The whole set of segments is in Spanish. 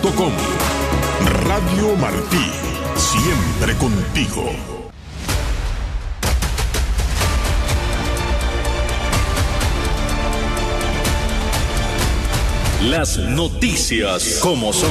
radio.com. Radio Martí, siempre contigo. Las noticias como son.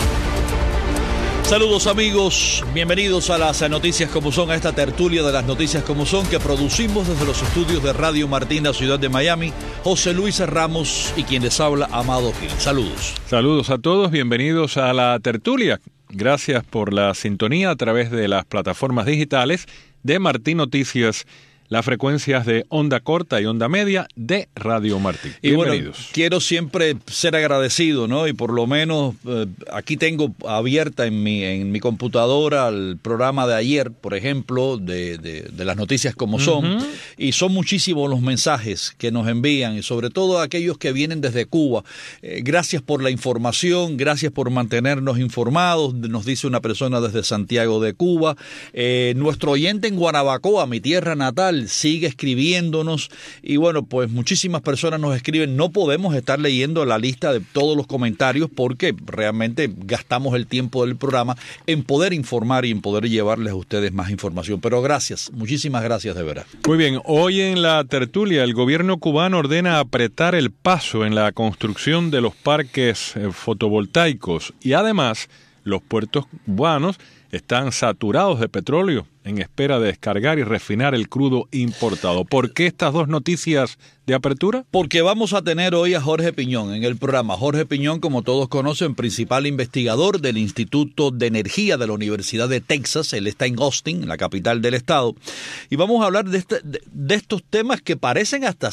Saludos amigos, bienvenidos a las noticias como son, a esta tertulia de las noticias como son que producimos desde los estudios de Radio Martí en la ciudad de Miami. José Luis Ramos y quien les habla, Amado Gil. Saludos. Saludos a todos, bienvenidos a la tertulia. Gracias por la sintonía a través de las plataformas digitales de Martí Noticias, las frecuencias de onda corta y onda media de Radio Martí. Y bienvenidos. Bueno, quiero siempre ser agradecido, ¿no? Y por lo menos aquí tengo abierta en mi computadora el programa de ayer, por ejemplo, de las noticias como son. Y son muchísimos los mensajes que nos envían, y sobre todo aquellos que vienen desde Cuba. Gracias por la información, gracias por mantenernos informados, nos dice una persona desde Santiago de Cuba. Nuestro oyente en Guanabacoa, mi tierra natal, sigue escribiéndonos, y bueno, pues muchísimas personas nos escriben. No podemos estar leyendo la lista de todos los comentarios porque realmente gastamos el tiempo del programa en poder informar y en poder llevarles a ustedes más información, pero gracias, muchísimas gracias de verdad. Muy bien, hoy en la tertulia el gobierno cubano ordena apretar el paso en la construcción de los parques fotovoltaicos, y además los puertos cubanos están saturados de petróleo en espera de descargar y refinar el crudo importado. ¿Por qué estas dos noticias de apertura? Porque vamos a tener hoy a Jorge Piñón en el programa. Jorge Piñón, como todos conocen, principal investigador del Instituto de Energía de la Universidad de Texas. Él está en Austin, la capital del estado. Y vamos a hablar de estos temas que parecen hasta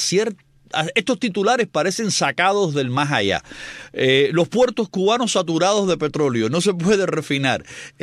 estos titulares parecen sacados del más allá. Los puertos cubanos saturados de petróleo, no se puede refinar.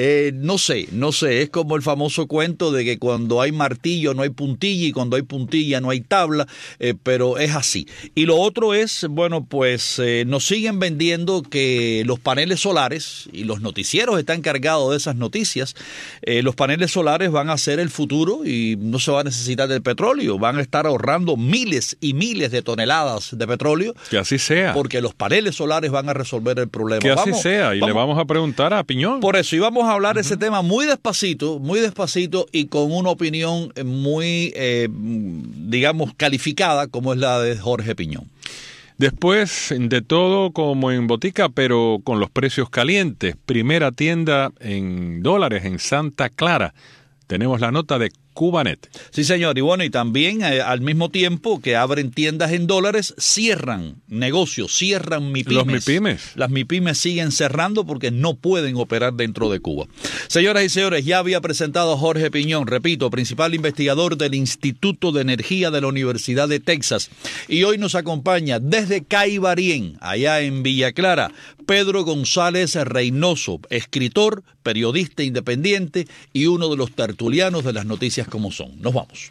No sé, es como el famoso cuento de que cuando hay martillo no hay puntilla y cuando hay puntilla no hay tabla, pero es así. Y lo otro es, bueno, pues nos siguen vendiendo que los paneles solares, y los noticieros están cargados de esas noticias, los paneles solares van a ser el futuro y no se va a necesitar del petróleo, van a estar ahorrando miles y miles de toneladas de petróleo. Que así sea. Porque los paneles solares van a resolver el problema. Que así sea, y le vamos a preguntar a Piñón. Por eso, y vamos a hablar de ese tema muy despacito y con una opinión muy, digamos, calificada, como es la de Jorge Piñón. Después, de todo como en botica, pero con los precios calientes. Primera tienda en dólares en Santa Clara. Tenemos la nota de Cubanet. Sí, señor. Y bueno, y también al mismo tiempo que abren tiendas en dólares, cierran negocios, cierran MIPYMES. Los MIPYMES. Las MIPYMES siguen cerrando porque no pueden operar dentro de Cuba. Señoras y señores, ya había presentado a Jorge Piñón, repito, principal investigador del Instituto de Energía de la Universidad de Texas. Y hoy nos acompaña desde Caibarien, allá en Villa Clara, Pedro González Reynoso, escritor, periodista independiente y uno de los tertulianos de las noticias como son. Nos vamos.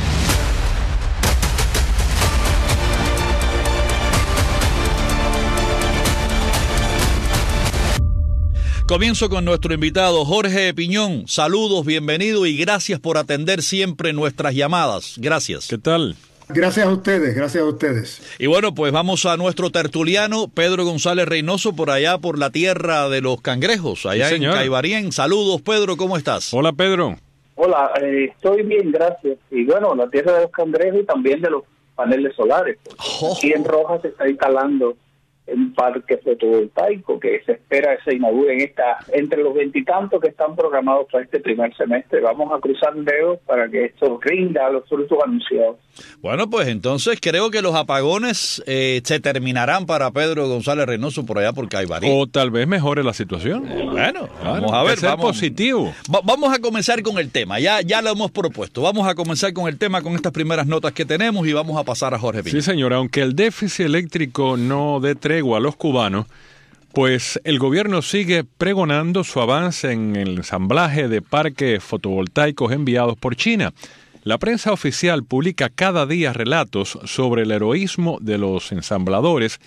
Comienzo con nuestro invitado Jorge Piñón. Saludos, bienvenido y gracias por atender siempre nuestras llamadas. Gracias. ¿Qué tal? Gracias a ustedes. Y bueno, pues vamos a nuestro tertuliano, Pedro González Reynoso, por allá por la tierra de los cangrejos, allá en Caibarien. Saludos, Pedro, ¿cómo estás? Hola, Pedro. Hola, estoy bien, gracias. Y bueno, la tierra de los cangrejos y también de los paneles solares. Aquí en Rojas se está instalando un parque fotovoltaico que se espera que se inaugure entre los 20 y tantos que están programados para este primer semestre. Vamos a cruzar dedos para que esto rinda los frutos anunciados. Bueno, pues entonces creo que los apagones se terminarán para Pedro González Reynoso por allá por Caibarien. O tal vez mejore la situación. Bueno, vamos a ver. Vamos positivo. Vamos a comenzar con el tema. Ya lo hemos propuesto. Vamos a comenzar con el tema, con estas primeras notas que tenemos y vamos a pasar a Jorge Piñón. Sí, señor. Aunque el déficit eléctrico no dé tregua a los cubanos, pues el gobierno sigue pregonando su avance en el ensamblaje de parques fotovoltaicos enviados por China. La prensa oficial publica cada día relatos sobre el heroísmo de los ensambladores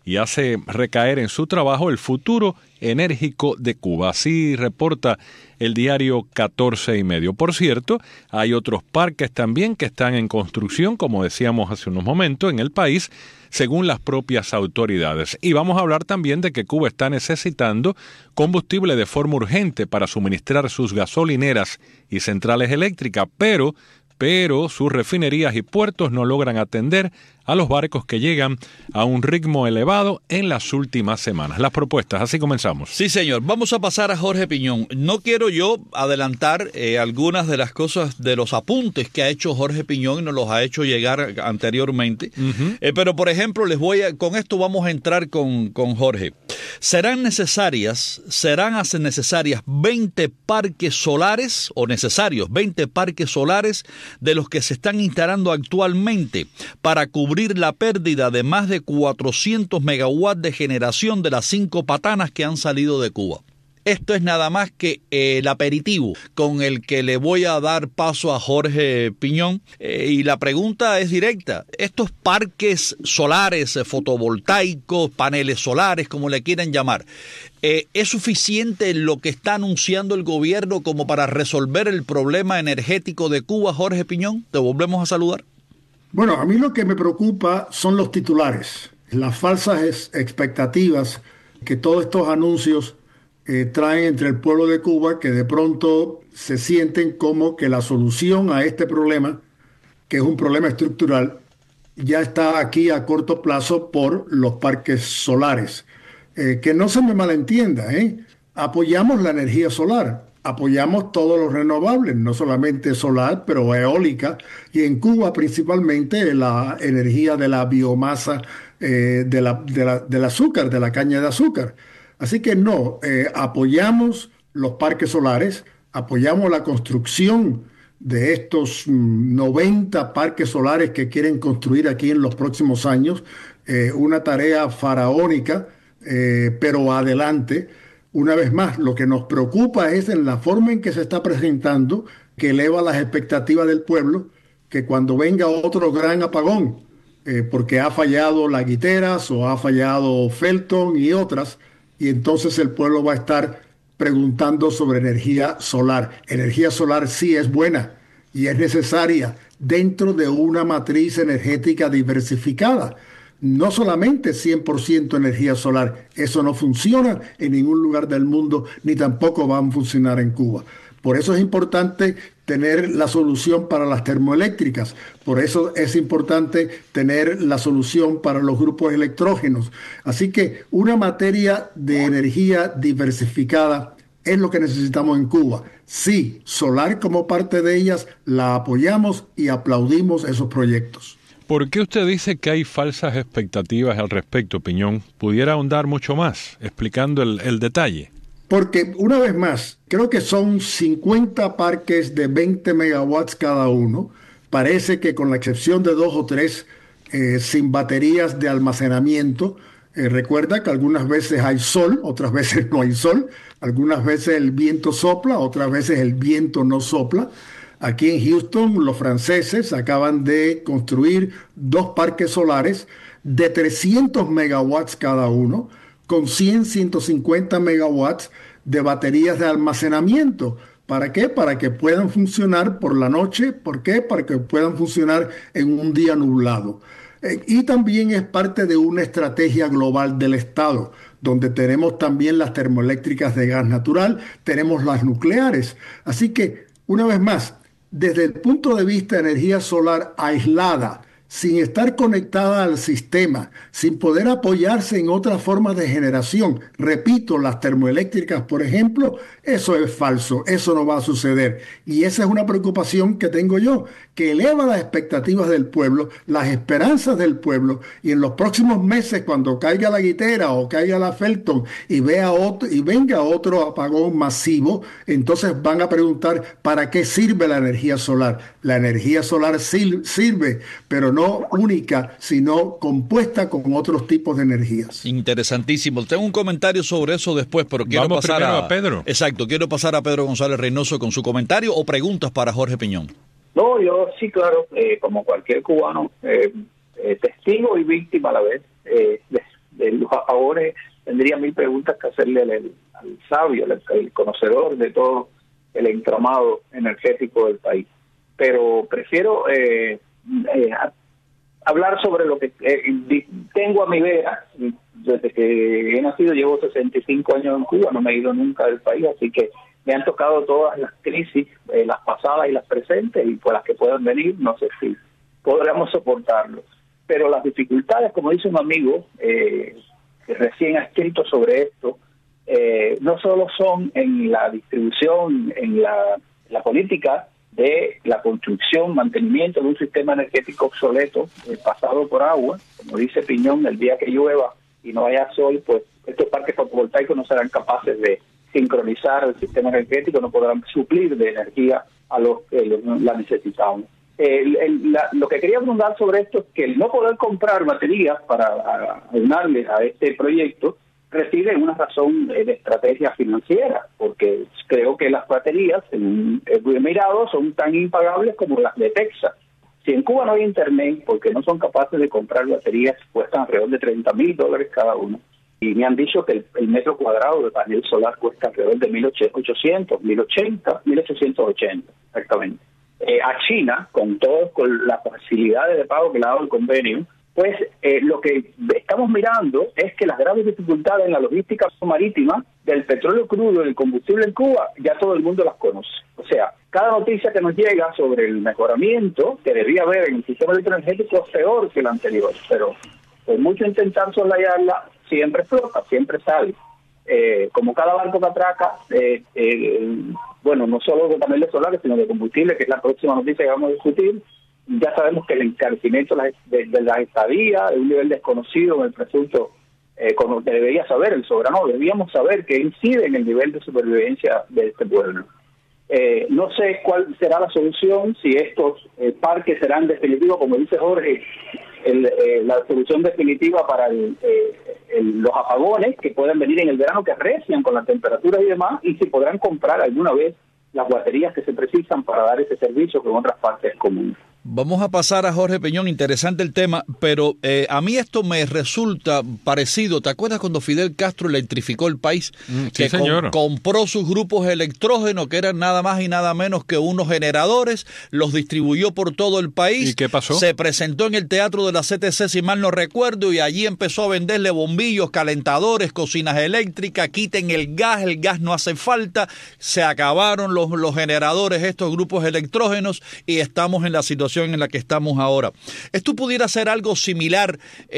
y hace recaer en su trabajo el futuro enérgico de Cuba. Así reporta el diario 14 y medio. Por cierto, hay otros parques también que están en construcción, como decíamos hace unos momentos, en el país, según las propias autoridades. Y vamos a hablar también de que Cuba está necesitando combustible de forma urgente para suministrar sus gasolineras y centrales eléctricas, pero sus refinerías y puertos no logran atender a los barcos que llegan a un ritmo elevado en las últimas semanas. Las propuestas, así comenzamos. Sí, señor. Vamos a pasar a Jorge Piñón. No quiero yo adelantar algunas de las cosas, de los apuntes que ha hecho Jorge Piñón y nos los ha hecho llegar anteriormente. Pero, por ejemplo, con esto vamos a entrar con Jorge. Serán necesarias 20 parques solares, o necesarios 20 parques solares de los que se están instalando actualmente para cubrir la pérdida de más de 400 megawatts de generación de las 5 patanas que han salido de Cuba. Esto es nada más que el aperitivo con el que le voy a dar paso a Jorge Piñón. Y la pregunta es directa. Estos parques solares, fotovoltaicos, paneles solares, como le quieran llamar, ¿es suficiente lo que está anunciando el gobierno como para resolver el problema energético de Cuba, Jorge Piñón? Te volvemos a saludar. Bueno, a mí lo que me preocupa son los titulares, las falsas expectativas que todos estos anuncios traen entre el pueblo de Cuba, que de pronto se sienten como que la solución a este problema, que es un problema estructural, ya está aquí a corto plazo por los parques solares. Que no se me malentienda, apoyamos la energía solar. Apoyamos todos los renovables, no solamente solar, pero eólica, y en Cuba principalmente la energía de la biomasa del azúcar, de la caña de azúcar. Así que no, apoyamos los parques solares, apoyamos la construcción de estos 90 parques solares que quieren construir aquí en los próximos años, una tarea faraónica, pero adelante. Una vez más, lo que nos preocupa es en la forma en que se está presentando, que eleva las expectativas del pueblo, que cuando venga otro gran apagón, porque ha fallado La Guiteras o ha fallado Felton y otras, y entonces el pueblo va a estar preguntando sobre energía solar. Energía solar sí es buena y es necesaria dentro de una matriz energética diversificada. No solamente 100% energía solar, eso no funciona en ningún lugar del mundo, ni tampoco va a funcionar en Cuba. Por eso es importante tener la solución para las termoeléctricas, por eso es importante tener la solución para los grupos electrógenos. Así que una materia de energía diversificada es lo que necesitamos en Cuba. Sí, solar como parte de ellas, la apoyamos y aplaudimos esos proyectos. ¿Por qué usted dice que hay falsas expectativas al respecto, Piñón? ¿Pudiera ahondar mucho más, explicando el detalle? Porque, una vez más, creo que son 50 parques de 20 megawatts cada uno. Parece que con la excepción de 2 o 3, sin baterías de almacenamiento. Recuerda que algunas veces hay sol, otras veces no hay sol. Algunas veces el viento sopla, otras veces el viento no sopla. Aquí en Houston, los franceses acaban de construir 2 parques solares de 300 megawatts cada uno, con 150 megawatts de baterías de almacenamiento. ¿Para qué? Para que puedan funcionar por la noche. ¿Por qué? Para que puedan funcionar en un día nublado. Y también es parte de una estrategia global del Estado, donde tenemos también las termoeléctricas de gas natural, tenemos las nucleares. Así que, una vez más, desde el punto de vista de energía solar aislada, sin estar conectada al sistema, sin poder apoyarse en otras formas de generación. Repito, las termoeléctricas, por ejemplo, eso es falso, eso no va a suceder. Y esa es una preocupación que tengo yo, que eleva las expectativas del pueblo, las esperanzas del pueblo, y en los próximos meses, cuando caiga La Guitera o caiga la Felton y venga otro apagón masivo, entonces van a preguntar ¿para qué sirve la energía solar? La energía solar sirve, pero no única, sino compuesta con otros tipos de energías. Interesantísimo. Tengo un comentario sobre eso después, pero quiero pasar a Pedro. Exacto, quiero pasar a Pedro González Reynoso con su comentario o preguntas para Jorge Piñón. No, yo sí, claro, como cualquier cubano, testigo y víctima a la vez de los apagones, tendría 1000 preguntas que hacerle al sabio, al conocedor de todo el entramado energético del país. Pero prefiero hablar sobre lo que tengo a mi vera. Desde que he nacido llevo 65 años en Cuba, no me he ido nunca del país, así que me han tocado todas las crisis, las pasadas y las presentes, y por las que puedan venir, no sé si podremos soportarlo. Pero las dificultades, como dice un amigo que recién ha escrito sobre esto, no solo son en la distribución, en la política de la construcción, mantenimiento de un sistema energético obsoleto, pasado por agua, como dice Piñón, el día que llueva y no haya sol, pues estos parques fotovoltaicos no serán capaces de sincronizar el sistema energético, no podrán suplir de energía a los que la necesitamos. Lo que quería preguntar sobre esto es que el no poder comprar baterías para aunarles a este proyecto reside en una razón de estrategia financiera, porque creo que las baterías, he mirado, son tan impagables como las de Texas. Si en Cuba no hay internet, porque no son capaces de comprar baterías, cuestan alrededor de $30,000 cada uno. Y me han dicho que el metro cuadrado de panel solar cuesta alrededor de 1.880, exactamente. A China, con las facilidades de pago que le ha dado el convenio, pues lo que estamos mirando es que las graves dificultades en la logística marítima del petróleo crudo y del combustible en Cuba, ya todo el mundo las conoce. O sea, cada noticia que nos llega sobre el mejoramiento que debía haber en el sistema electroenergético es peor que la anterior, pero por mucho intentar soslayarla, siempre flota, siempre sale. Como cada barco que atraca, bueno, no solo de paneles solares, sino de combustible, que es la próxima noticia que vamos a discutir. Ya sabemos que el encarecimiento de las estadías, de un nivel desconocido en el presunto, como debería saber el soberano, debíamos saber que incide en el nivel de supervivencia de este pueblo. No sé cuál será la solución, si estos parques serán definitivos, como dice Jorge, la solución definitiva para los apagones que pueden venir en el verano, que arrecian con las temperaturas y demás, y si podrán comprar alguna vez las baterías que se precisan para dar ese servicio que en otras partes es común. Vamos a pasar a Jorge Peñón, interesante el tema, pero a mí esto me resulta parecido. ¿Te acuerdas cuando Fidel Castro electrificó el país? Sí, señor. Compró sus grupos electrógenos, que eran nada más y nada menos que unos generadores, los distribuyó por todo el país. ¿Y qué pasó? Se presentó en el Teatro de la CTC, si mal no recuerdo, y allí empezó a venderle bombillos, calentadores, cocinas eléctricas, quiten el gas no hace falta, se acabaron los generadores, estos grupos electrógenos, y estamos en la situación en la que estamos ahora. Esto pudiera ser algo similar,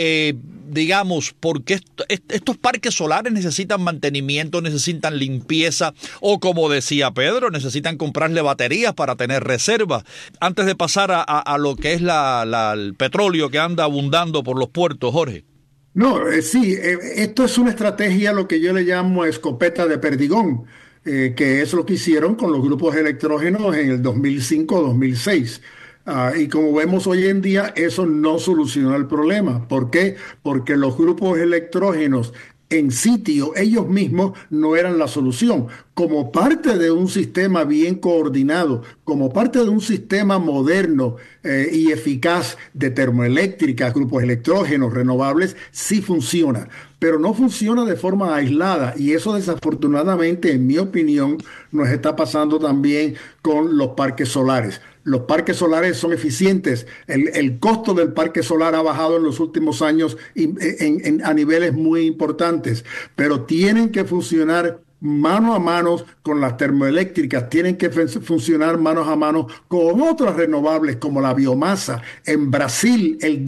digamos, porque estos parques solares necesitan mantenimiento, necesitan limpieza, o como decía Pedro, necesitan comprarle baterías para tener reservas. Antes de pasar a lo que es el petróleo que anda abundando por los puertos, Jorge. No, sí, esto es una estrategia, lo que yo le llamo escopeta de perdigón, que es lo que hicieron con los grupos electrógenos en el 2005-2006. Y como vemos hoy en día, eso no solucionó el problema. ¿Por qué? Porque los grupos electrógenos en sitio, ellos mismos no eran la solución. Como parte de un sistema bien coordinado, como parte de un sistema moderno y eficaz de termoeléctricas, grupos electrógenos renovables, sí funciona. Pero no funciona de forma aislada, y eso desafortunadamente, en mi opinión, nos está pasando también con los parques solares. Los parques solares son eficientes. El costo del parque solar ha bajado en los últimos años a niveles muy importantes, pero tienen que funcionar mano a mano con las termoeléctricas, tienen que funcionar manos a mano con otras renovables como la biomasa. En Brasil, el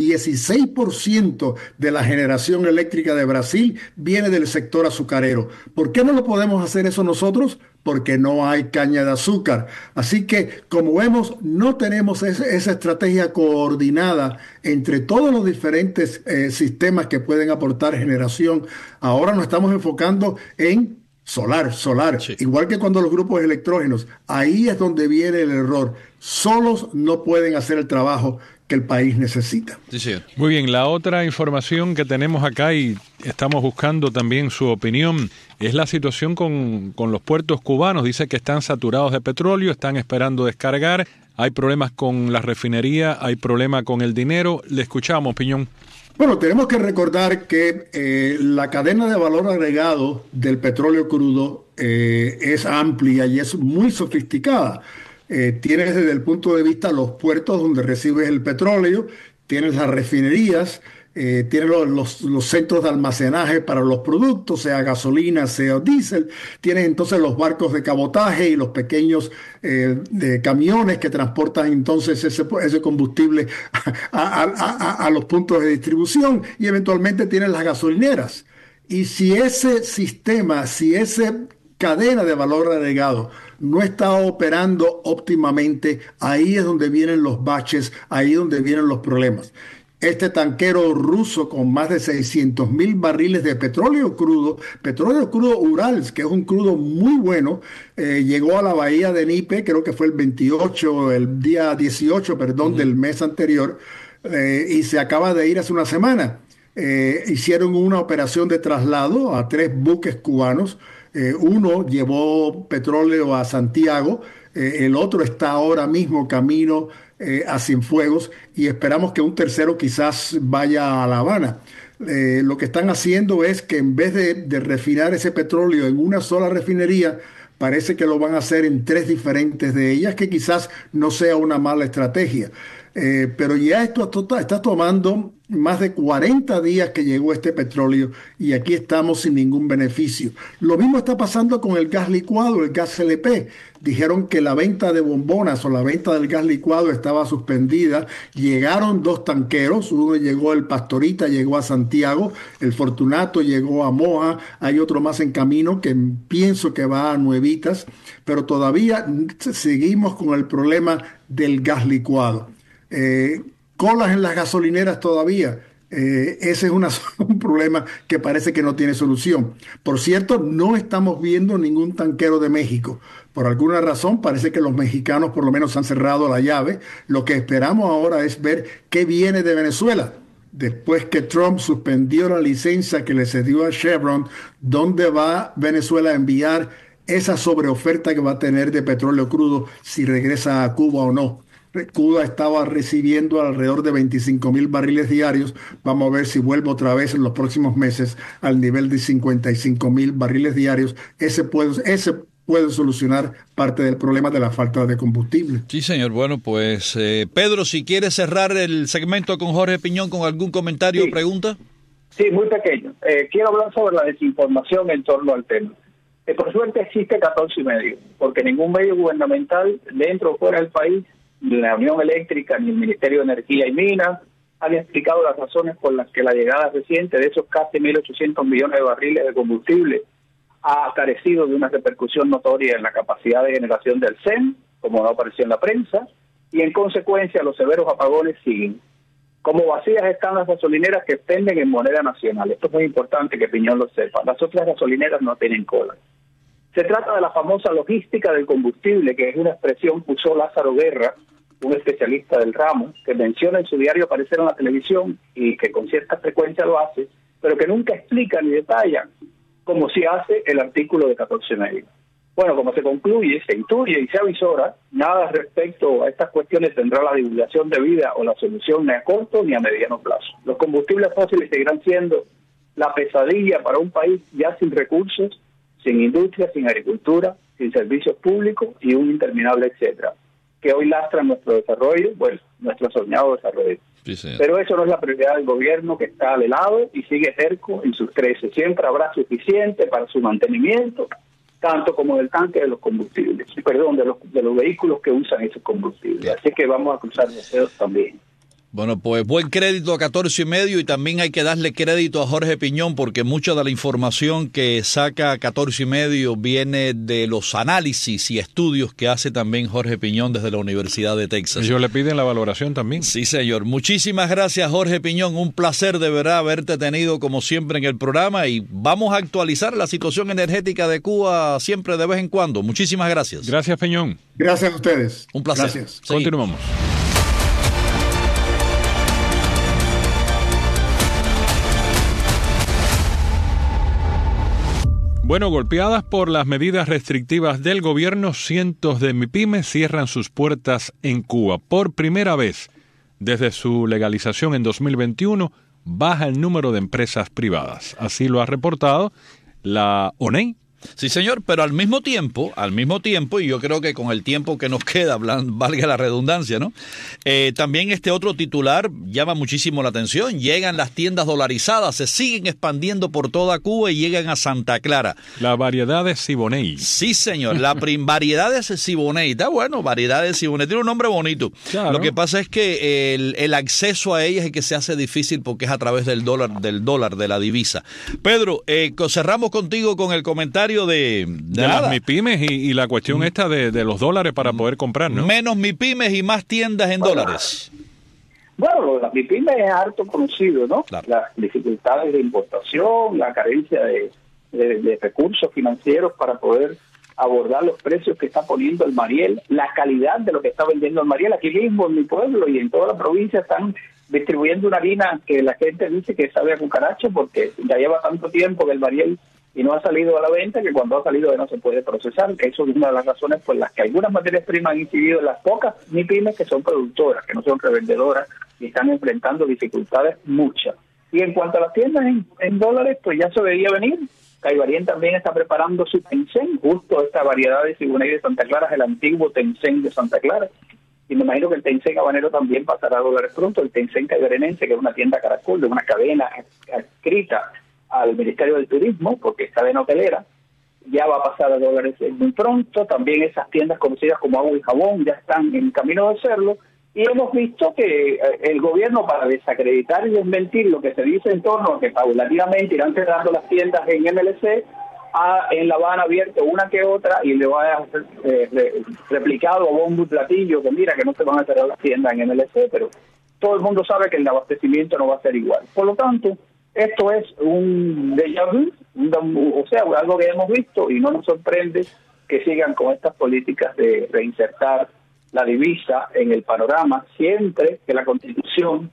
16% de la generación eléctrica de Brasil viene del sector azucarero. ¿Por qué no lo podemos hacer eso nosotros? Porque no hay caña de azúcar. Así que, como vemos, no tenemos esa estrategia coordinada entre todos los diferentes sistemas que pueden aportar generación. Ahora nos estamos enfocando en solar. Sí. Igual que cuando los grupos electrógenos, ahí es donde viene el error. Solos no pueden hacer el trabajo que el país necesita. Sí. Muy bien, la otra información que tenemos acá, y estamos buscando también su opinión, es la situación con los puertos cubanos. Dice que están saturados de petróleo, están esperando descargar, hay problemas con la refinería, hay problema con el dinero. Le escuchamos, Piñón. Bueno, tenemos que recordar que la cadena de valor agregado del petróleo crudo es amplia y es muy sofisticada. Tienes desde el punto de vista los puertos donde recibes el petróleo, tienes las refinerías, tienes los centros de almacenaje para los productos, sea gasolina, sea diésel, tienes entonces los barcos de cabotaje y los pequeños de camiones que transportan entonces ese combustible a los puntos de distribución, y eventualmente tienes las gasolineras. Y si ese sistema, si esa cadena de valor agregado no está operando óptimamente, ahí es donde vienen los baches, ahí es donde vienen los problemas. Este tanquero ruso con más de 600.000 barriles de petróleo crudo Urals, que es un crudo muy bueno, llegó a la bahía de Nipe, creo que fue el día 18, perdón, del mes anterior, y se acaba de ir hace una semana. Hicieron una operación de traslado a 3 buques cubanos. Uno llevó petróleo a Santiago, el otro está ahora mismo camino a Cienfuegos, y esperamos que un tercero quizás vaya a La Habana. Lo que están haciendo es que en vez de refinar ese petróleo en una sola refinería, parece que lo van a hacer en 3 diferentes de ellas, que quizás no sea una mala estrategia. Pero ya esto está tomando más de 40 días que llegó este petróleo y aquí estamos sin ningún beneficio. Lo mismo está pasando con el gas licuado, el gas LP. Dijeron que la venta de bombonas o la venta del gas licuado estaba suspendida. Llegaron 2 tanqueros, uno llegó el Pastorita, llegó a Santiago, el Fortunato llegó a Moja, hay otro más en camino que pienso que va a Nuevitas, pero todavía seguimos con el problema del gas licuado. Colas en las gasolineras todavía. Ese es un problema que parece que no tiene solución. Por cierto, no estamos viendo ningún tanquero de México. Por alguna razón parece que los mexicanos por lo menos han cerrado la llave. Lo que esperamos ahora es ver qué viene de Venezuela. Después que Trump suspendió la licencia que le cedió a Chevron, ¿dónde va Venezuela a enviar esa sobreoferta que va a tener de petróleo crudo si regresa a Cuba o no? Cuba estaba recibiendo alrededor de 25.000 barriles diarios. Vamos a ver si vuelve otra vez en los próximos meses al nivel de 55.000 barriles diarios. Ese puede solucionar parte del problema de la falta de combustible. Sí, señor. Bueno, pues Pedro, si quiere cerrar el segmento con Jorge Piñón con algún comentario o pregunta. Sí, muy pequeño. Quiero hablar sobre la desinformación en torno al tema. Por suerte existe 14 y medio, porque ningún medio gubernamental dentro o fuera del país, ni la Unión Eléctrica, ni el Ministerio de Energía y Minas, han explicado las razones por las que la llegada reciente de esos casi 1.800 millones de barriles de combustible ha carecido de una repercusión notoria en la capacidad de generación del CEN, como no apareció en la prensa, y en consecuencia los severos apagones siguen. Como vacías están las gasolineras que penden en moneda nacional. Esto es muy importante que Piñón lo sepa. Las otras gasolineras no tienen cola. Se trata de la famosa logística del combustible, que es una expresión que usó Lázaro Guerra, un especialista del ramo, que menciona en su diario aparecer en la televisión y que con cierta frecuencia lo hace, pero que nunca explica ni detalla, como si hace el artículo de 14 medio. Bueno, como se concluye, se intuye y se avisora, nada respecto a estas cuestiones tendrá la divulgación debida o la solución ni a corto ni a mediano plazo. Los combustibles fósiles seguirán siendo la pesadilla para un país ya sin recursos, sin industria, sin agricultura, sin servicios públicos y un interminable etcétera, que hoy lastran nuestro desarrollo, bueno, nuestro soñado desarrollo. Sí, pero eso no es la prioridad del gobierno, que está al lado y sigue terco en sus 13. Siempre habrá suficiente para su mantenimiento, tanto como del tanque de los combustibles, de los vehículos que usan esos combustibles. Así que vamos a cruzar los dedos también. Bueno, pues buen crédito a 14 y medio, y también hay que darle crédito a Jorge Piñón porque mucha de la información que saca 14 y medio viene de los análisis y estudios que hace también Jorge Piñón desde la Universidad de Texas. Ellos le piden la valoración también. Sí, señor. Muchísimas gracias, Jorge Piñón. Un placer de verdad haberte tenido como siempre en el programa, y vamos a actualizar la situación energética de Cuba siempre de vez en cuando. Muchísimas gracias. Gracias, Piñón. Gracias a ustedes. Un placer. Gracias. Sí. Continuamos. Bueno, golpeadas por las medidas restrictivas del gobierno, cientos de MIPYMES cierran sus puertas en Cuba. Por primera vez desde su legalización en 2021, baja el número de empresas privadas. Así lo ha reportado la ONEI. Sí, señor, pero al mismo tiempo, y yo creo que con el tiempo que nos queda, valga la redundancia, ¿no? También este otro titular llama muchísimo la atención. Llegan las tiendas dolarizadas, se siguen expandiendo por toda Cuba y llegan a Santa Clara. La variedad de Siboney. Sí, señor, variedad de Siboney. Está bueno, variedad de Siboney. Tiene un nombre bonito. Claro. Lo que pasa es que el acceso a ellas es el que se hace difícil porque es a través del dólar, de la divisa. Pedro, cerramos contigo con el comentario de las MIPYMES y la cuestión esta de los dólares para poder comprar, ¿no? Menos MIPYMES y más tiendas en dólares. Bueno, las MIPYMES es harto conocido, ¿no? Claro. Las dificultades de importación, la carencia de recursos financieros para poder abordar los precios que está poniendo el Mariel, la calidad de lo que está vendiendo el Mariel. Aquí mismo en mi pueblo y en toda la provincia están distribuyendo una harina que la gente dice que sabe a cucaracho porque ya lleva tanto tiempo que el Mariel y no ha salido a la venta, que cuando ha salido no se puede procesar. Eso es una de las razones por las que algunas materias primas han incidido en las pocas MIPYMES que son productoras, que no son revendedoras, y están enfrentando dificultades muchas. Y en cuanto a las tiendas en dólares, pues ya se veía venir. Caibarien también está preparando su Tencent, justo esta variedad de Siboney de Santa Clara es el antiguo Tencent de Santa Clara. Y me imagino que el Tencent habanero también pasará a dólares pronto. El Tencent caibarenense, que es una tienda Caracol de una cadena adscrita al Ministerio del Turismo, porque es cadena hotelera, ya va a pasar a dólares muy pronto. También esas tiendas conocidas como Agua y Jabón ya están en camino de hacerlo, y hemos visto que el gobierno, para desacreditar y desmentir lo que se dice en torno a que paulatinamente irán cerrando las tiendas en MLC, en La Habana abierto una que otra y le va a replicado a bombo y platillo que mira que no se van a cerrar las tiendas en MLC, pero todo el mundo sabe que el abastecimiento no va a ser igual. Por lo tanto, esto es un déjà vu, o sea, algo que hemos visto, y no nos sorprende que sigan con estas políticas de reinsertar la divisa en el panorama, siempre que la Constitución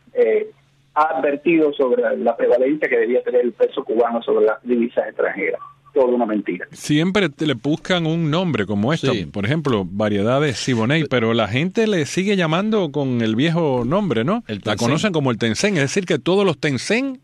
ha advertido sobre la prevalencia que debía tener el peso cubano sobre las divisas extranjeras. Todo una mentira. Siempre le buscan un nombre como esto, sí. Por ejemplo, variedad de Siboney, pero la gente le sigue llamando con el viejo nombre, ¿no? La conocen como el Tencent, es decir, que todos los Tencent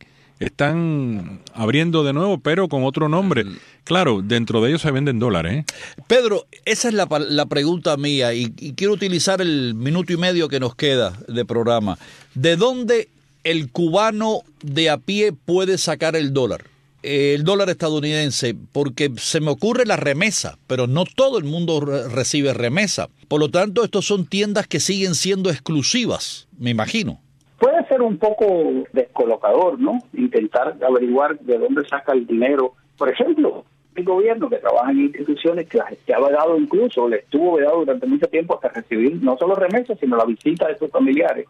están abriendo de nuevo, pero con otro nombre. Claro, dentro de ellos se venden dólares, ¿eh? Pedro, esa es la pregunta mía, y quiero utilizar el minuto y medio que nos queda de programa. ¿De dónde el cubano de a pie puede sacar el dólar estadounidense? Porque se me ocurre la remesa, pero no todo el mundo recibe remesa. Por lo tanto, estos son tiendas que siguen siendo exclusivas, me imagino. Puede ser un poco descolocador, ¿no? Intentar averiguar de dónde saca el dinero. Por ejemplo, el gobierno que trabaja en instituciones que ha vedado incluso, le estuvo vedado durante mucho tiempo hasta recibir no solo remesas, sino la visita de sus familiares.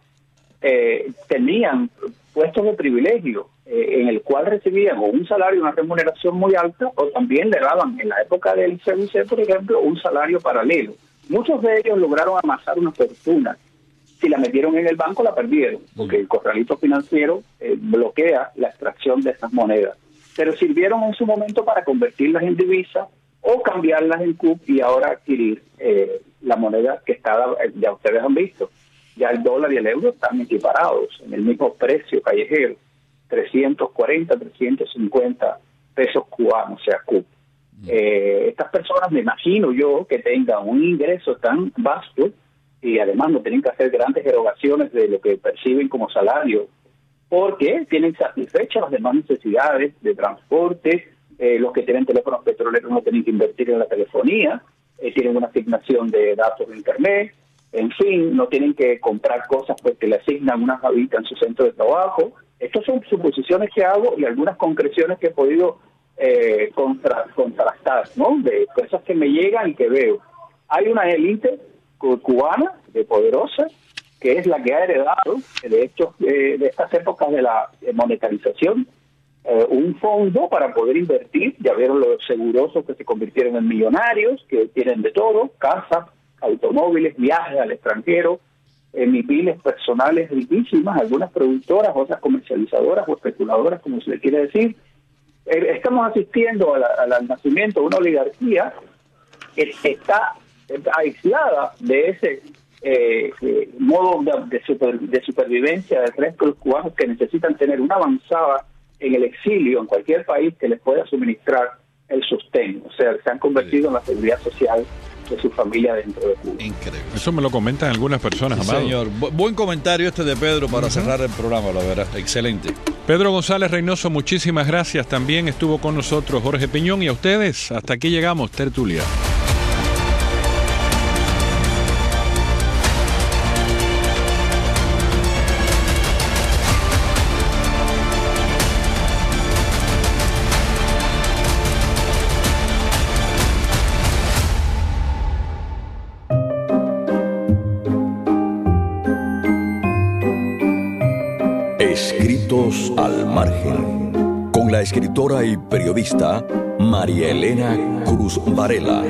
Tenían puestos de privilegio en el cual recibían o un salario, una remuneración muy alta, o también le daban en la época del CBC, por ejemplo, un salario paralelo. Muchos de ellos lograron amasar una fortuna. Si la metieron en el banco, la perdieron, porque el corralito financiero bloquea la extracción de esas monedas. Pero sirvieron en su momento para convertirlas en divisa o cambiarlas en CUP y ahora adquirir la moneda que está, ya ustedes han visto. Ya el dólar y el euro están equiparados en el mismo precio callejero, 340, 350 pesos cubanos, o sea, CUP. Estas personas, me imagino yo, que tengan un ingreso tan vasto y además no tienen que hacer grandes erogaciones de lo que perciben como salario, porque tienen satisfechas las demás necesidades de transporte. Los que tienen teléfonos petroleros no tienen que invertir en la telefonía, tienen una asignación de datos de internet, en fin, no tienen que comprar cosas porque le asignan una javita en su centro de trabajo. Estas son suposiciones que hago y algunas concreciones que he podido contrastar, ¿no? De cosas que me llegan y que veo. Hay una élite cubana, de poderosa, que es la que ha heredado, de hecho, de estas épocas de la monetarización, un fondo para poder invertir. Ya vieron los segurosos que se convirtieron en millonarios, que tienen de todo, casas, automóviles, viajes al extranjero, MIPYMES personales riquísimas, algunas productoras, otras comercializadoras o especuladoras, como se le quiere decir. Estamos asistiendo al nacimiento de una oligarquía que está aislada de ese modos de supervivencia del resto de los cubanos que necesitan tener una avanzada en el exilio, en cualquier país que les pueda suministrar el sostén. O sea, se han convertido en la seguridad social de su familia dentro de Cuba. Increíble. Eso me lo comentan algunas personas, Sí, Amado. señor. Buen comentario este de Pedro para cerrar el programa, la verdad. Excelente. Pedro González Reynoso, muchísimas gracias. También estuvo con nosotros Jorge Piñón, y a ustedes, hasta aquí llegamos, Tertulia. Escritos al margen, con la escritora y periodista María Elena Cruz Varela.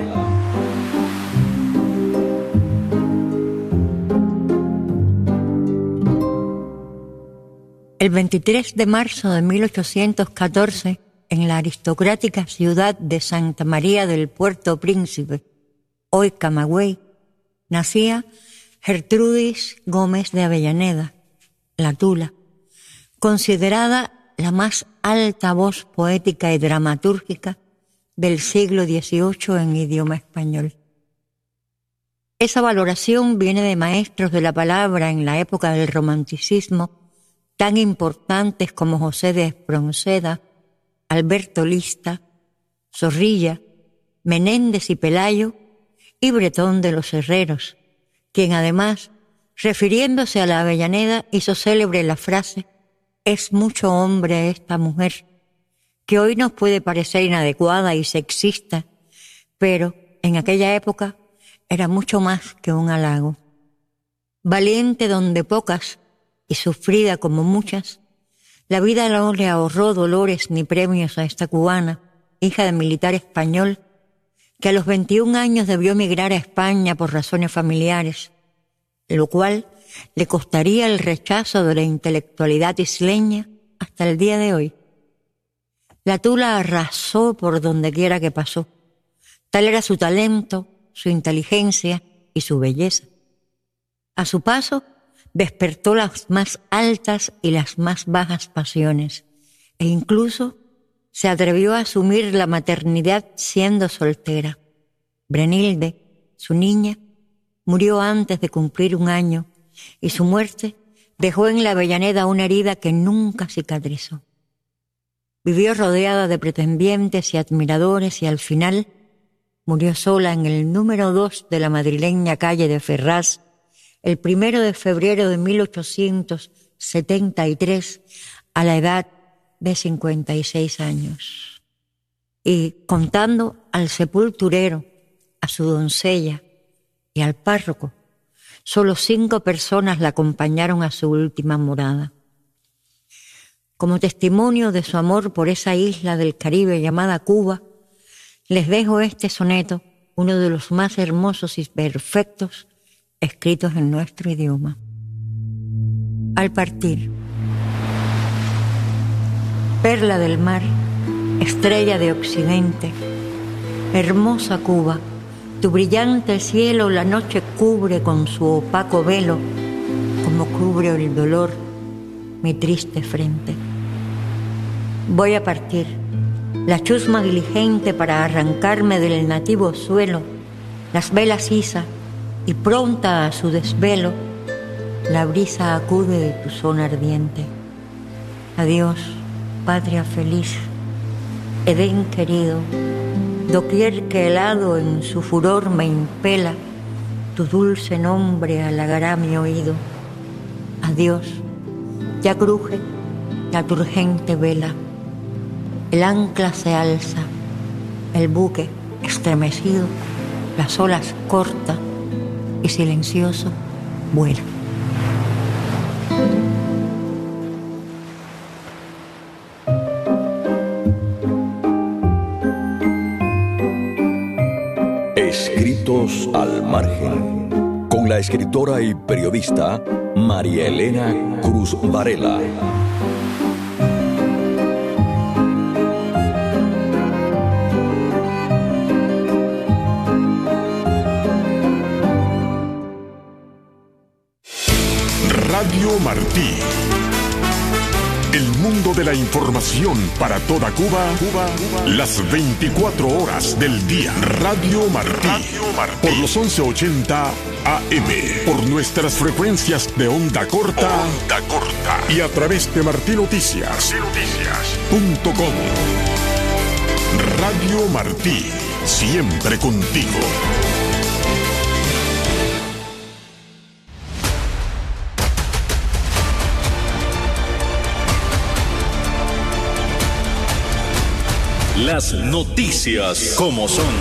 El 23 de marzo de 1814, en la aristocrática ciudad de Santa María del Puerto Príncipe, hoy Camagüey, nacía Gertrudis Gómez de Avellaneda, la Tula, considerada la más alta voz poética y dramatúrgica del siglo XVIII en idioma español. Esa valoración viene de maestros de la palabra en la época del romanticismo tan importantes como José de Espronceda, Alberto Lista, Zorrilla, Menéndez y Pelayo, y Bretón de los Herreros, quien además, refiriéndose a la Avellaneda, hizo célebre la frase: «Es mucho hombre esta mujer», que hoy nos puede parecer inadecuada y sexista, pero en aquella época era mucho más que un halago. Valiente donde pocas y sufrida como muchas, la vida no le ahorró dolores ni premios a esta cubana, hija de militar español, que a los 21 años debió emigrar a España por razones familiares, lo cual le costaría el rechazo de la intelectualidad isleña hasta el día de hoy. La Tula arrasó por donde quiera que pasó. Tal era su talento, su inteligencia y su belleza. A su paso, despertó las más altas y las más bajas pasiones, e incluso se atrevió a asumir la maternidad siendo soltera. Brenilde, su niña, murió antes de cumplir 1 año, y su muerte dejó en la Avellaneda una herida que nunca cicatrizó. Vivió rodeada de pretendientes y admiradores, y al final murió sola en el número 2 de la madrileña calle de Ferraz, el 1 de febrero de 1873, a la edad de 56 años. Y contando al sepulturero, a su doncella y al párroco, solo 5 personas la acompañaron a su última morada. Como testimonio de su amor por esa isla del Caribe llamada Cuba, les dejo este soneto, uno de los más hermosos y perfectos escritos en nuestro idioma. Al partir. Perla del mar, estrella de occidente, hermosa Cuba, tu brillante cielo la noche cubre con su opaco velo, como cubre el dolor mi triste frente. Voy a partir, la chusma diligente para arrancarme del nativo suelo, las velas iza, y pronta a su desvelo, la brisa acude de tu zona ardiente. Adiós, patria feliz, Edén querido, doquier que helado en su furor me impela, tu dulce nombre halagará mi oído. Adiós, ya cruje la turgente vela, el ancla se alza, el buque estremecido, las olas corta y silencioso vuela. Escritos al margen, con la escritora y periodista María Elena Cruz Varela. Radio Martí. El mundo de la información para toda Cuba, las 24 horas del día. Radio Martí. Por los 1180 AM. Por nuestras frecuencias de onda corta. Y a través de martinoticias.com. Radio Martí. Siempre contigo. Las noticias como son.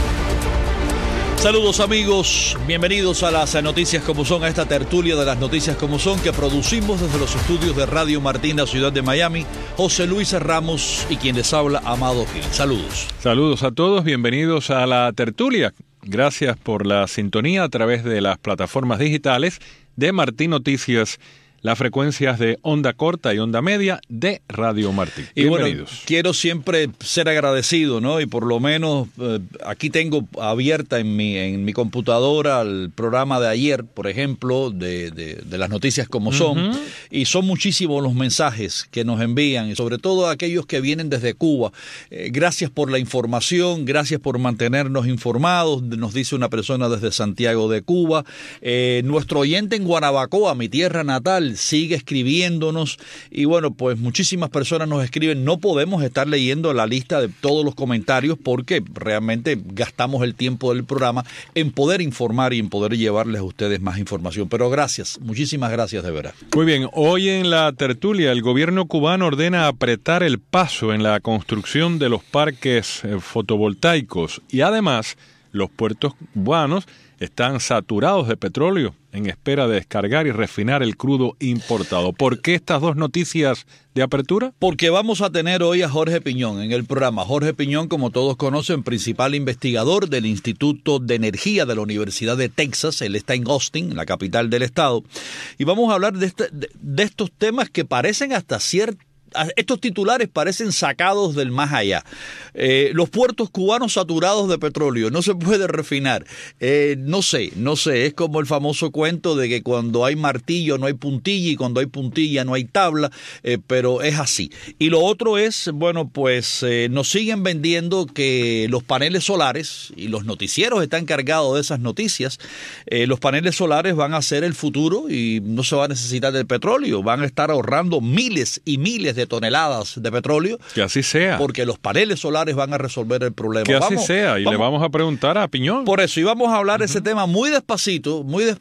Saludos amigos, bienvenidos a las noticias como son, a esta tertulia de las noticias como son que producimos desde los estudios de Radio Martí en la ciudad de Miami. José Luis Ramos y quien les habla, Amado Gil. Saludos. Saludos a todos, bienvenidos a la tertulia. Gracias por la sintonía a través de las plataformas digitales de Martí Noticias, las frecuencias de onda corta y onda media de Radio Martí. Y bienvenidos. Bueno, quiero siempre ser agradecido, ¿no? Y por lo menos aquí tengo abierta en mi computadora el programa de ayer, por ejemplo, de las noticias como son. Y son muchísimos los mensajes que nos envían, y sobre todo aquellos que vienen desde Cuba. Gracias por la información, gracias por mantenernos informados, nos dice una persona desde Santiago de Cuba. Nuestro oyente en Guanabacoa, mi tierra natal, sigue escribiéndonos, y bueno, pues muchísimas personas nos escriben. No podemos estar leyendo la lista de todos los comentarios porque realmente gastamos el tiempo del programa en poder informar y en poder llevarles a ustedes más información, pero gracias, muchísimas gracias de verdad. Muy bien, hoy en la tertulia el gobierno cubano ordena apretar el paso en la construcción de los parques fotovoltaicos, y además los puertos cubanos están saturados de petróleo en espera de descargar y refinar el crudo importado. ¿Por qué estas dos noticias de apertura? Porque vamos a tener hoy a Jorge Piñón en el programa. Jorge Piñón, como todos conocen, principal investigador del Instituto de Energía de la Universidad de Texas. Él está en Austin, la capital del estado. Y vamos a hablar de estos temas que parecen hasta estos titulares parecen sacados del más allá. Los puertos cubanos saturados de petróleo, no se puede refinar. No sé, es como el famoso cuento de que cuando hay martillo no hay puntilla y cuando hay puntilla no hay tabla, pero es así. Y lo otro es, bueno, pues nos siguen vendiendo que los paneles solares, y los noticieros están cargados de esas noticias, los paneles solares van a ser el futuro y no se va a necesitar del petróleo, van a estar ahorrando miles y miles de toneladas de petróleo. Que así sea. Porque los paneles solares van a resolver el problema. Que así sea, y le vamos a preguntar a Piñón. Por eso, y vamos a hablar de ese tema muy despacito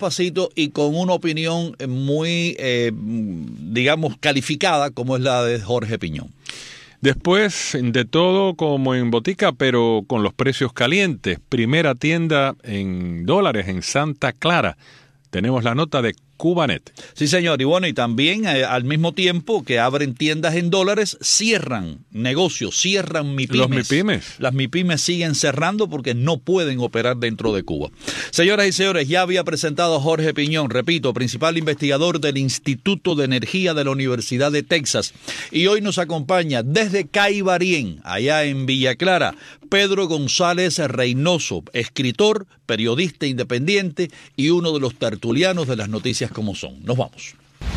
y con una opinión muy, digamos, calificada, como es la de Jorge Piñón. Después de todo como en botica, pero con los precios calientes. Primera tienda en dólares en Santa Clara. Tenemos la nota de Cubanet. Sí, señor. Y bueno, y también al mismo tiempo que abren tiendas en dólares, cierran negocios, cierran MIPYMES. Los MIPYMES. Las MIPYMES siguen cerrando porque no pueden operar dentro de Cuba. Señoras y señores, ya había presentado a Jorge Piñón, repito, principal investigador del Instituto de Energía de la Universidad de Texas. Y hoy nos acompaña desde Caibarien, allá en Villa Clara, Pedro González Reynoso, escritor, periodista independiente y uno de los tertulianos de las noticias como son. Nos vamos.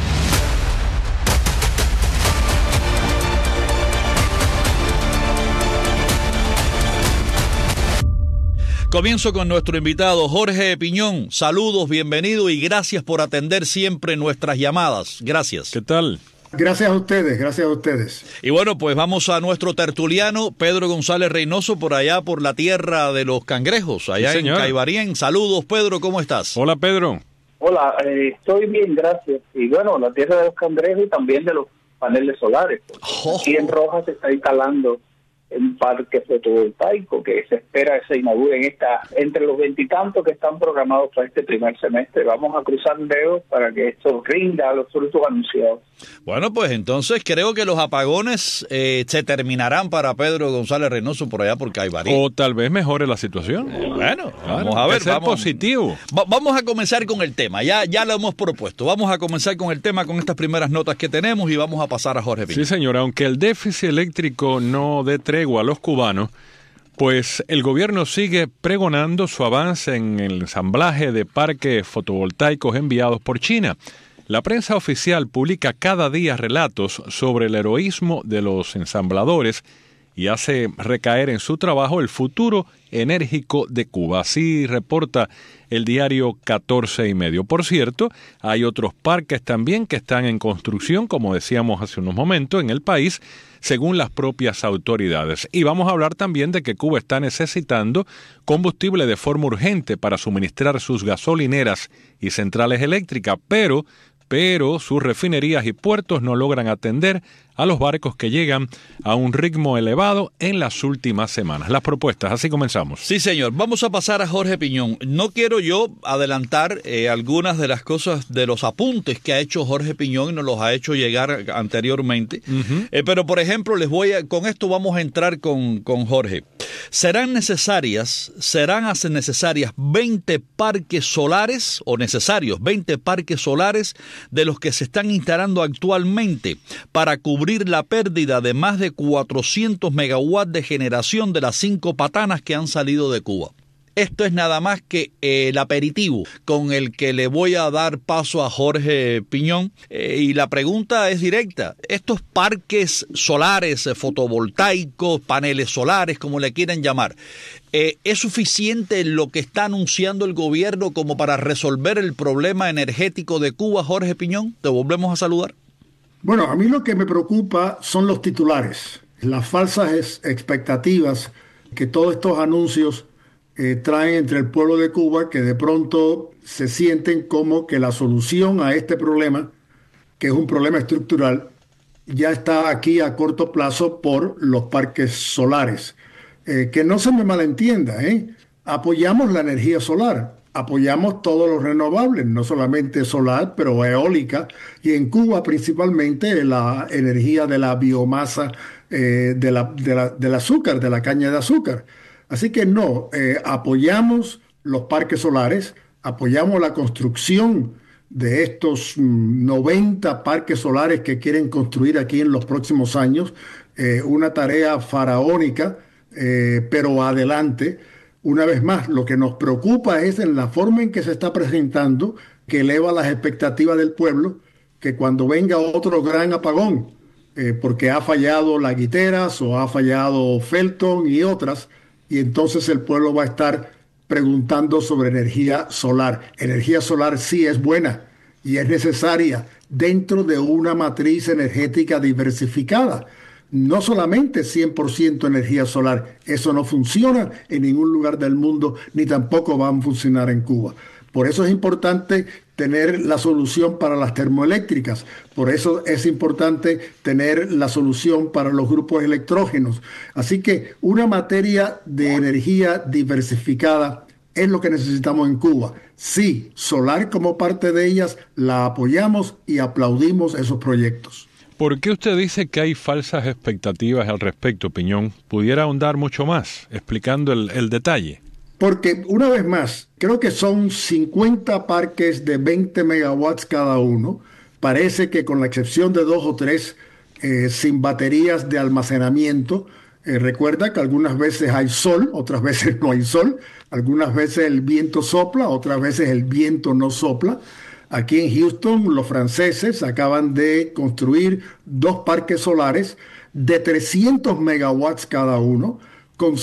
Comienzo con nuestro invitado Jorge Piñón. Saludos, bienvenido y gracias por atender siempre nuestras llamadas. Gracias. ¿Qué tal? Gracias a ustedes. Y bueno, pues vamos a nuestro tertuliano, Pedro González Reynoso, por allá por la tierra de los cangrejos, allá sí, en Caibarien. Saludos, Pedro, ¿cómo estás? Hola, Pedro. Hola, estoy bien, gracias. Y bueno, la tierra de los cangrejos y también de los paneles solares. Aquí en Rojas se está instalando un parque fotovoltaico que se espera que se inaugure entre los 20 y tantos que están programados para este primer semestre. Vamos a cruzar dedos para que esto rinda los frutos anunciados. Bueno, pues entonces creo que los apagones se terminarán para Pedro González Reynoso por allá por Caibarien. O tal vez mejore la situación. Bueno, vamos a ver. Vamos positivo. Vamos a comenzar con el tema. Ya lo hemos propuesto. Vamos a comenzar con el tema, con estas primeras notas que tenemos y vamos a pasar a Jorge Piñón. Sí, señor. Aunque el déficit eléctrico no dé tregua a los cubanos, pues el gobierno sigue pregonando su avance en el ensamblaje de parques fotovoltaicos enviados por China. La prensa oficial publica cada día relatos sobre el heroísmo de los ensambladores y hace recaer en su trabajo el futuro enérgico de Cuba. Así reporta el diario 14 y medio. Por cierto, hay otros parques también que están en construcción, como decíamos hace unos momentos, en el país, según las propias autoridades. Y vamos a hablar también de que Cuba está necesitando combustible de forma urgente para suministrar sus gasolineras y centrales eléctricas, pero sus refinerías y puertos no logran atender a los barcos que llegan a un ritmo elevado en las últimas semanas. Las propuestas, así comenzamos. Sí, señor. Vamos a pasar a Jorge Piñón. No quiero yo adelantar algunas de las cosas, de los apuntes que ha hecho Jorge Piñón y nos los ha hecho llegar anteriormente. Pero, por ejemplo, con esto vamos a entrar con Jorge. Serán necesarias 20 parques solares, o necesarios 20 parques solares de los que se están instalando actualmente para cubrir la pérdida de más de 400 megawatts de generación de las 5 patanas que han salido de Cuba. Esto es nada más que el aperitivo con el que le voy a dar paso a Jorge Piñón. Y la pregunta es directa. Estos parques solares, fotovoltaicos, paneles solares, como le quieran llamar, ¿es suficiente lo que está anunciando el gobierno como para resolver el problema energético de Cuba, Jorge Piñón? Te volvemos a saludar. Bueno, a mí lo que me preocupa son los titulares, las falsas expectativas que todos estos anuncios traen entre el pueblo de Cuba, que de pronto se sienten como que la solución a este problema, que es un problema estructural, ya está aquí a corto plazo por los parques solares. Que no se me malentienda, apoyamos la energía solar. Apoyamos todos los renovables, no solamente solar, pero eólica, y en Cuba principalmente la energía de la biomasa del azúcar, de la caña de azúcar. Así que apoyamos los parques solares, apoyamos la construcción de estos 90 parques solares que quieren construir aquí en los próximos años, una tarea faraónica, pero adelante. Una vez más, lo que nos preocupa es en la forma en que se está presentando, que eleva las expectativas del pueblo, que cuando venga otro gran apagón, porque ha fallado La Guiteras o ha fallado Felton y otras, y entonces el pueblo va a estar preguntando sobre energía solar. Energía solar sí es buena y es necesaria dentro de una matriz energética diversificada. No solamente 100% energía solar, eso no funciona en ningún lugar del mundo, ni tampoco va a funcionar en Cuba. Por eso es importante tener la solución para las termoeléctricas, por eso es importante tener la solución para los grupos electrógenos. Así que una materia de energía diversificada es lo que necesitamos en Cuba. Sí, solar como parte de ellas, la apoyamos y aplaudimos esos proyectos. ¿Por qué usted dice que hay falsas expectativas al respecto, Piñón? ¿Pudiera ahondar mucho más, explicando el detalle? Porque, una vez más, creo que son 50 parques de 20 megawatts cada uno. Parece que con la excepción de 2 o 3 sin baterías de almacenamiento. Recuerda que algunas veces hay sol, otras veces no hay sol. Algunas veces el viento sopla, otras veces el viento no sopla. Aquí en Houston, los franceses acaban de construir 2 parques solares de 300 megawatts cada uno, con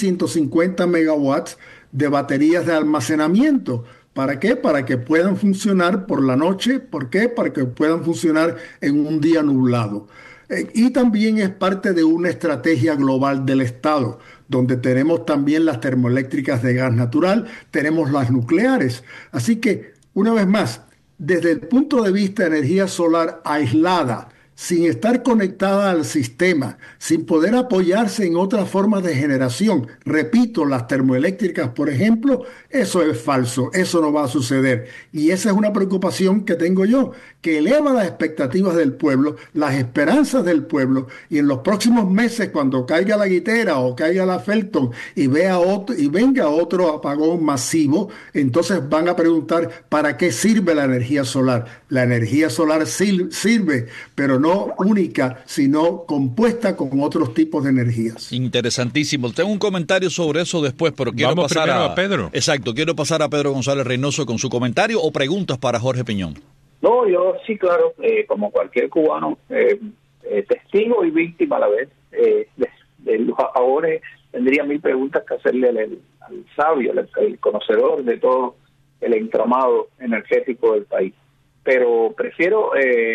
150 megawatts de baterías de almacenamiento. ¿Para qué? Para que puedan funcionar por la noche. ¿Por qué? Para que puedan funcionar en un día nublado. Y también es parte de una estrategia global del Estado, donde tenemos también las termoeléctricas de gas natural, tenemos las nucleares. Así que, una vez más, desde el punto de vista de energía solar aislada, sin estar conectada al sistema, sin poder apoyarse en otras formas de generación. Repito, las termoeléctricas, por ejemplo, eso es falso, eso no va a suceder. Y esa es una preocupación que tengo yo, que eleva las expectativas del pueblo, las esperanzas del pueblo, y en los próximos meses, cuando caiga La Guitera o caiga la Felton y venga otro apagón masivo, entonces van a preguntar ¿para qué sirve la energía solar? La energía solar sirve, pero no única, sino compuesta con otros tipos de energías. Interesantísimo. Tengo un comentario sobre eso después, pero quiero pasar a Pedro. Exacto, quiero pasar a Pedro González Reynoso con su comentario o preguntas para Jorge Piñón. No, yo sí, claro, como cualquier cubano, testigo y víctima a la vez de los apagores. Tendría 1000 preguntas que hacerle al sabio, el conocedor de todo el entramado energético del país. Pero prefiero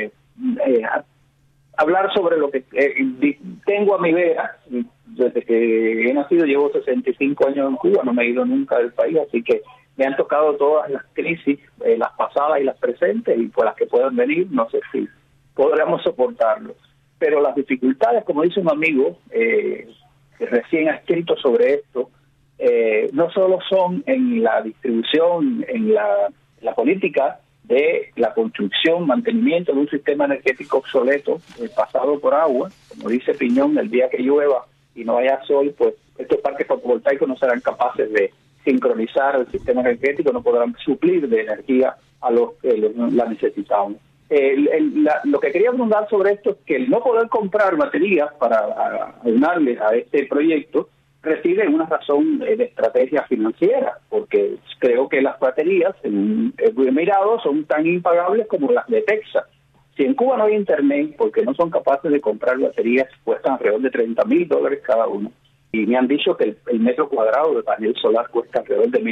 hablar sobre lo que tengo a mi vera. Desde que he nacido llevo 65 años en Cuba, no me he ido nunca del país, así que me han tocado todas las crisis, las pasadas y las presentes, y por las que puedan venir, no sé si podremos soportarlo. Pero las dificultades, como dice un amigo que recién ha escrito sobre esto, no solo son en la distribución, en la política de la construcción, mantenimiento de un sistema energético obsoleto, pasado por agua. Como dice Piñón, el día que llueva y no haya sol, pues estos parques fotovoltaicos no serán capaces de sincronizar el sistema energético, no podrán suplir de energía a los que la necesitamos. Lo que quería preguntar sobre esto es que el no poder comprar baterías para aunarles a este proyecto reside en una razón de estrategia financiera, porque creo que las baterías, en mirado, son tan impagables como las de Texas. Si en Cuba no hay internet, porque no son capaces de comprar baterías, cuestan alrededor de $30,000 cada uno. Y me han dicho que el metro cuadrado de panel solar cuesta alrededor de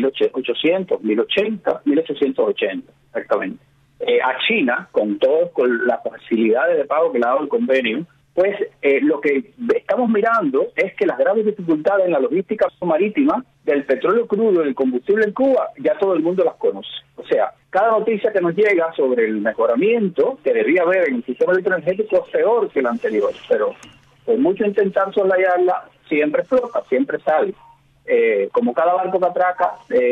1.880, exactamente. A China, con las facilidades de pago que le ha dado el convenio, pues lo que estamos mirando es que las graves dificultades en la logística marítima del petróleo crudo y el combustible en Cuba, ya todo el mundo las conoce. O sea, cada noticia que nos llega sobre el mejoramiento que debía haber en el sistema electroenergético es peor que el anterior, pero por mucho intentar soslayarla, siempre flota, siempre sale. Como cada barco que atraca,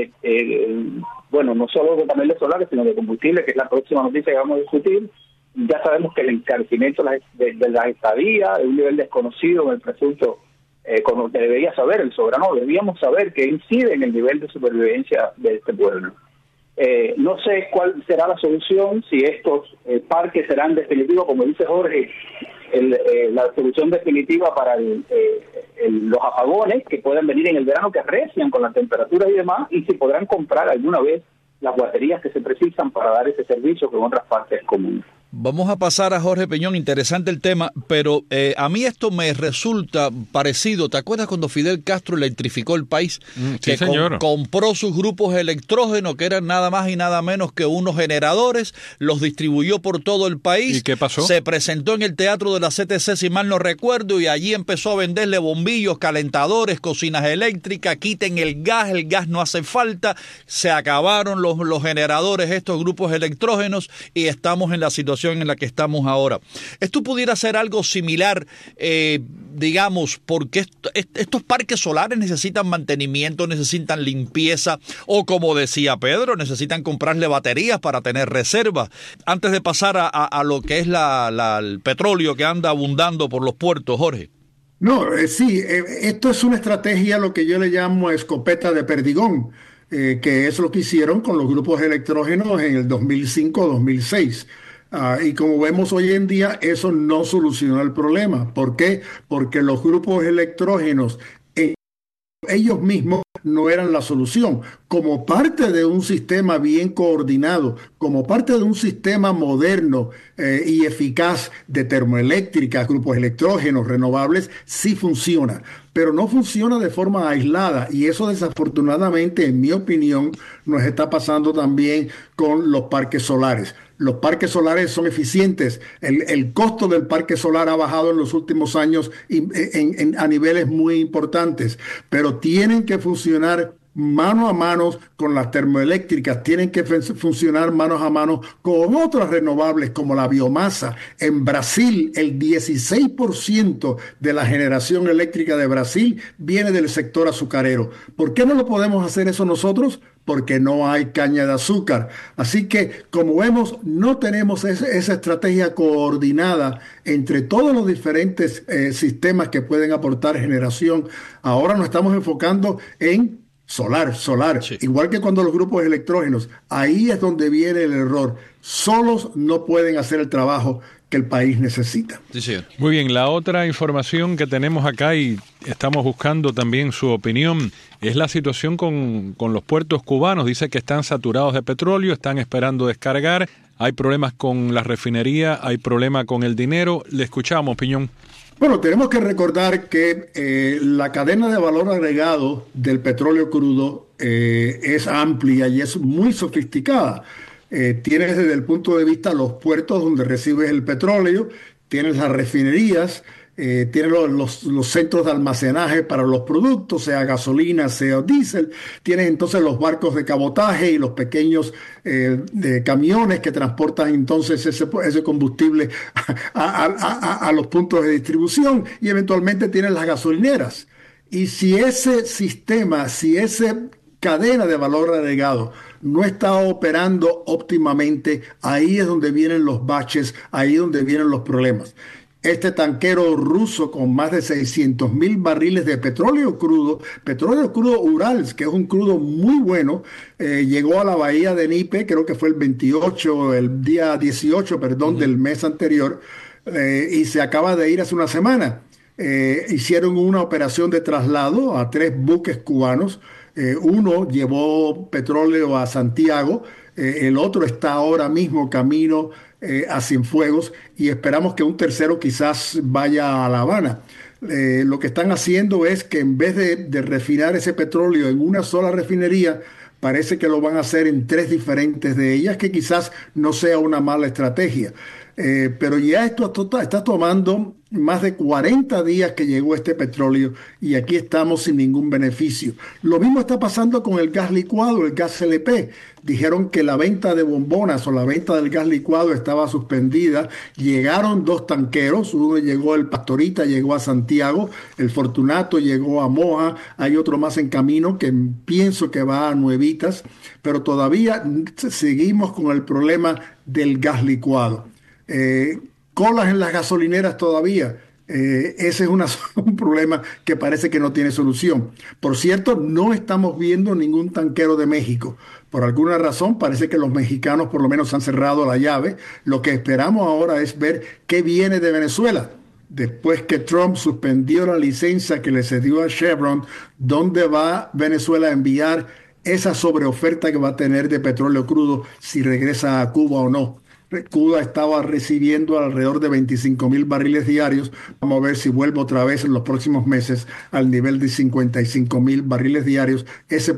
bueno, no solo de paneles solares, sino de combustible, que es la próxima noticia que vamos a discutir. Ya sabemos que el encarecimiento de la estadía, de un nivel desconocido en el presunto, debería saber el soberano, debíamos saber que incide en el nivel de supervivencia de este pueblo. No sé cuál será la solución, si estos parques serán definitivos, como dice Jorge, la solución definitiva para los apagones que pueden venir en el verano, que arrecian con la temperatura y demás, y si podrán comprar alguna vez las baterías que se precisan para dar ese servicio que en otras partes es común. Vamos a pasar a Jorge Peñón, interesante el tema, pero a mí esto me resulta parecido. ¿Te acuerdas cuando Fidel Castro electrificó el país? Sí, señor. Compró sus grupos electrógenos, que eran nada más y nada menos que unos generadores, los distribuyó por todo el país. ¿Y qué pasó? Se presentó en el Teatro de la CTC, si mal no recuerdo, y allí empezó a venderle bombillos, calentadores, cocinas eléctricas, quiten el gas no hace falta, se acabaron los generadores, estos grupos electrógenos, y estamos en la situación en la que estamos ahora. ¿Esto pudiera ser algo similar, digamos, porque estos parques solares necesitan mantenimiento, necesitan limpieza, o como decía Pedro, necesitan comprarle baterías para tener reservas? Antes de pasar a lo que es el petróleo que anda abundando por los puertos, Jorge. No, sí, esto es una estrategia, lo que yo le llamo escopeta de perdigón, que es lo que hicieron con los grupos electrógenos en el 2005-2006. Y como vemos hoy en día, eso no solucionó el problema. ¿Por qué? Porque los grupos electrógenos ellos mismos no eran la solución. Como parte de un sistema bien coordinado, como parte de un sistema moderno y eficaz de termoeléctricas, grupos electrógenos renovables, sí funciona, pero no funciona de forma aislada, y eso desafortunadamente, en mi opinión, nos está pasando también con los parques solares. Los parques solares son eficientes. El costo del parque solar ha bajado en los últimos años a niveles muy importantes, pero tienen que funcionar mano a mano con las termoeléctricas, tienen que funcionar manos a mano con otras renovables como la biomasa. En Brasil, el 16% de la generación eléctrica de Brasil viene del sector azucarero. ¿Por qué no lo podemos hacer eso nosotros? Porque no hay caña de azúcar. Así que, como vemos, no tenemos esa estrategia coordinada entre todos los diferentes sistemas que pueden aportar generación. Ahora nos estamos enfocando en solar. Sí. Igual que cuando los grupos electrógenos, ahí es donde viene el error. Solos no pueden hacer el trabajo que el país necesita. Sí. Muy bien, la otra información que tenemos acá y estamos buscando también su opinión es la situación con los puertos cubanos. Dice que están saturados de petróleo, están esperando descargar. hay problemas con la refinería, hay problemas con el dinero. Le escuchamos, Piñón. Bueno, tenemos que recordar que la cadena de valor agregado del petróleo crudo es amplia y es muy sofisticada. Tienes desde el punto de vista los puertos donde recibes el petróleo, tienes las refinerías, tienes los centros de almacenaje para los productos, sea gasolina, sea diésel, tienes entonces los barcos de cabotaje y los pequeños de camiones que transportan entonces ese combustible a los puntos de distribución, y eventualmente tienes las gasolineras. Y si ese sistema, si esa cadena de valor agregado no está operando óptimamente, ahí es donde vienen los baches, ahí es donde vienen los problemas. Este tanquero ruso con más de 600,000 barriles de petróleo crudo Urals, que es un crudo muy bueno, llegó a la bahía de Nipe, creo que fue el día 18, del mes anterior, y se acaba de ir hace una semana. Hicieron una operación de traslado a 3 buques cubanos. Uno llevó petróleo a Santiago, el otro está ahora mismo camino a Cienfuegos, y esperamos que un tercero quizás vaya a La Habana. Lo que están haciendo es que en vez de refinar ese petróleo en una sola refinería, parece que lo van a hacer en 3 diferentes de ellas, que quizás no sea una mala estrategia. Pero ya esto está tomando más de 40 días que llegó este petróleo y aquí estamos sin ningún beneficio. Lo mismo está pasando con el gas licuado, el gas LP. Dijeron que la venta de bombonas o la venta del gas licuado estaba suspendida. Llegaron 2 tanqueros, uno llegó, el Pastorita llegó a Santiago, el Fortunato llegó a Moja, hay otro más en camino que pienso que va a Nuevitas, pero todavía seguimos con el problema del gas licuado. Colas en las gasolineras todavía. Ese es un problema que parece que no tiene solución. Por cierto, no estamos viendo ningún tanquero de México. Por alguna razón parece que los mexicanos por lo menos han cerrado la llave. Lo que esperamos ahora es ver qué viene de Venezuela. Después que Trump suspendió la licencia que le cedió a Chevron, ¿dónde va Venezuela a enviar esa sobreoferta que va a tener de petróleo crudo si regresa a Cuba o no? Cuba estaba recibiendo alrededor de 25,000 barriles diarios. Vamos a ver si vuelve otra vez en los próximos meses al nivel de 55,000 barriles diarios. Ese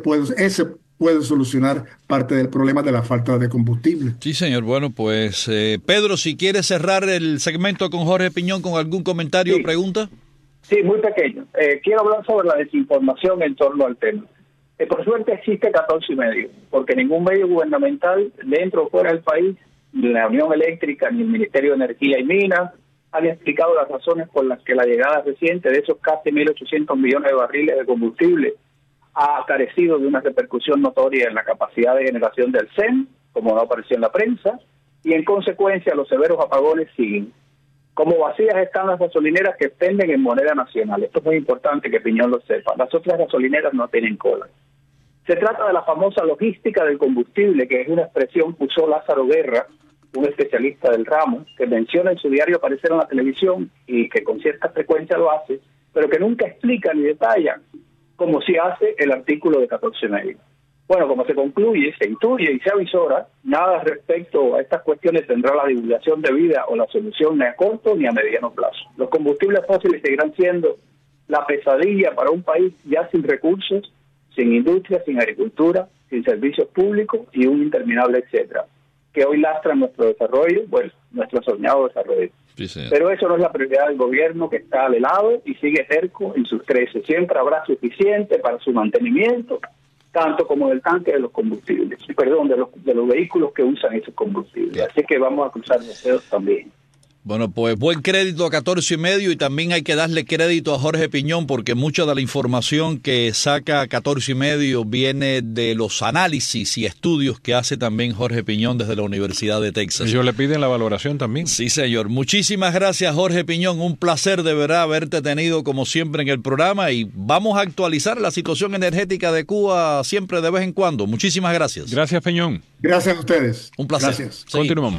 puede solucionar parte del problema de la falta de combustible. Sí, señor. Bueno, pues Pedro, si quiere cerrar el segmento con Jorge Piñón con algún comentario o pregunta. Sí, muy pequeño. Quiero hablar sobre la desinformación en torno al tema. Por suerte existe 14 y medio, porque ningún medio gubernamental dentro o fuera del país, ni la Unión Eléctrica ni el Ministerio de Energía y Minas, han explicado las razones por las que la llegada reciente de esos casi 1.800 millones de barriles de combustible ha carecido de una repercusión notoria en la capacidad de generación del CEN, como no apareció en la prensa, y en consecuencia los severos apagones siguen. Como vacías están las gasolineras que venden en moneda nacional. Esto es muy importante que Piñón lo sepa. Las otras gasolineras no tienen cola. Se trata de la famosa logística del combustible, que es una expresión que usó Lázaro Guerra, un especialista del ramo, que menciona en su diario aparecer en la televisión y que con cierta frecuencia lo hace, pero que nunca explica ni detalla, como si hace el artículo de 14 medio. Bueno, como se concluye, se intuye y se avisora, nada respecto a estas cuestiones tendrá la divulgación debida o la solución ni a corto ni a mediano plazo. Los combustibles fósiles seguirán siendo la pesadilla para un país ya sin recursos, sin industria, sin agricultura, sin servicios públicos y un interminable etcétera, que hoy lastra nuestro desarrollo, bueno, nuestro soñado desarrollo. Sí, pero eso no es la prioridad del gobierno, que está al lado y sigue terco en sus creces. Siempre habrá suficiente para su mantenimiento, tanto como del tanque de los combustibles, de los vehículos que usan esos combustibles. Así que vamos a cruzar los dedos también. Bueno, pues buen crédito a 14 y medio, y también hay que darle crédito a Jorge Piñón, porque mucha de la información que saca 14 y medio viene de los análisis y estudios que hace también Jorge Piñón desde la Universidad de Texas. Ellos le piden la valoración también. Sí, señor. Muchísimas gracias, Jorge Piñón. Un placer de verdad haberte tenido como siempre en el programa, y vamos a actualizar la situación energética de Cuba siempre de vez en cuando. Muchísimas gracias. Gracias, Piñón. Gracias a ustedes. Un placer. Gracias. Sí. Continuamos.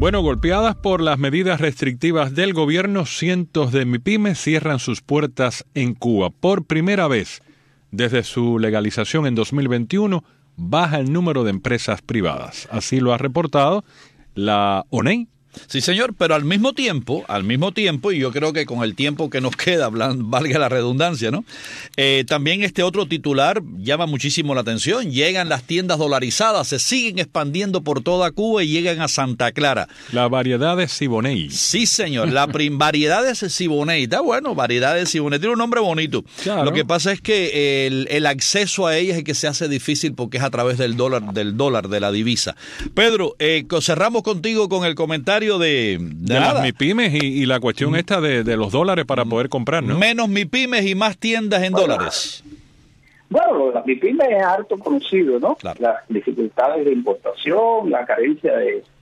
Bueno, golpeadas por las medidas restrictivas del gobierno, cientos de MIPYMES cierran sus puertas en Cuba. Por primera vez desde su legalización en 2021, baja el número de empresas privadas. Así lo ha reportado la ONEI. Sí, señor, pero al mismo tiempo, y yo creo que con el tiempo que nos queda, valga la redundancia, ¿no? También este otro titular llama muchísimo la atención. Llegan las tiendas dolarizadas, se siguen expandiendo por toda Cuba y llegan a Santa Clara. La variedad de Siboney. Sí, señor, variedad de Siboney. Está bueno, variedad de Siboney. Tiene un nombre bonito. Claro. Lo que pasa es que el acceso a ellas es que se hace difícil porque es a través del dólar, de la divisa. Pedro, cerramos contigo con el comentario de las MIPYMES y la cuestión esta de los dólares para poder comprar, ¿no? Menos MIPYMES y más tiendas en dólares. Bueno, las MIPYMES es harto conocido, ¿no? Claro. Las dificultades de importación, la carencia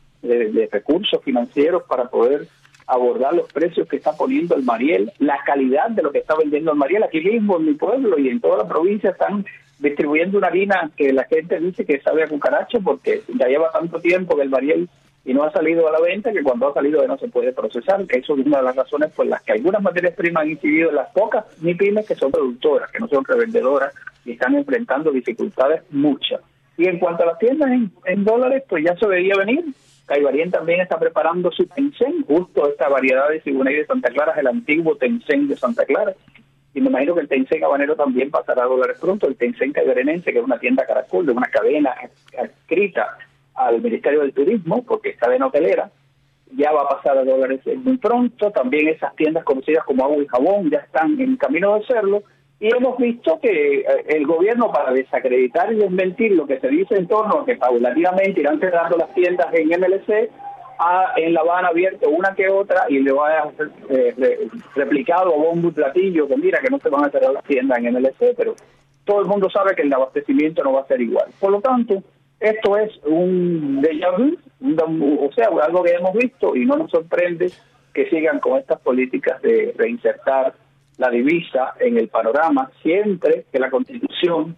de recursos financieros para poder abordar los precios que está poniendo el Mariel, la calidad de lo que está vendiendo el Mariel. Aquí mismo en mi pueblo y en toda la provincia están distribuyendo una harina que la gente dice que sabe a cucaracho porque ya lleva tanto tiempo que el Mariel y no ha salido a la venta, que cuando ha salido ya no se puede procesar, que eso es una de las razones por las que algunas materias primas han incidido en las pocas MIPYMES que son productoras, que no son revendedoras, y están enfrentando dificultades muchas. Y en cuanto a las tiendas en dólares, pues ya se veía venir. Caibarien también está preparando su Tencent, justo esta variedad de Siboney de Santa Clara es el antiguo Tencent de Santa Clara, y me imagino que el Tencent habanero también pasará a dólares pronto. El Tencent caibarenense, que es una tienda Caracol de una cadena adscrita al Ministerio del Turismo, porque es cadena hotelera, ya va a pasar a dólares muy pronto. También esas tiendas conocidas como Agua y Jabón ya están en camino de hacerlo, y hemos visto que el gobierno, para desacreditar y desmentir lo que se dice en torno a que paulatinamente irán cerrando las tiendas en MLC, en La Habana abierto una que otra y le va a replicado a bombo y platillo que mira que no se van a cerrar las tiendas en MLC, pero todo el mundo sabe que el abastecimiento no va a ser igual. Por lo tanto, esto es un déjà vu, o sea, algo que hemos visto, y no nos sorprende que sigan con estas políticas de reinsertar la divisa en el panorama, siempre que la Constitución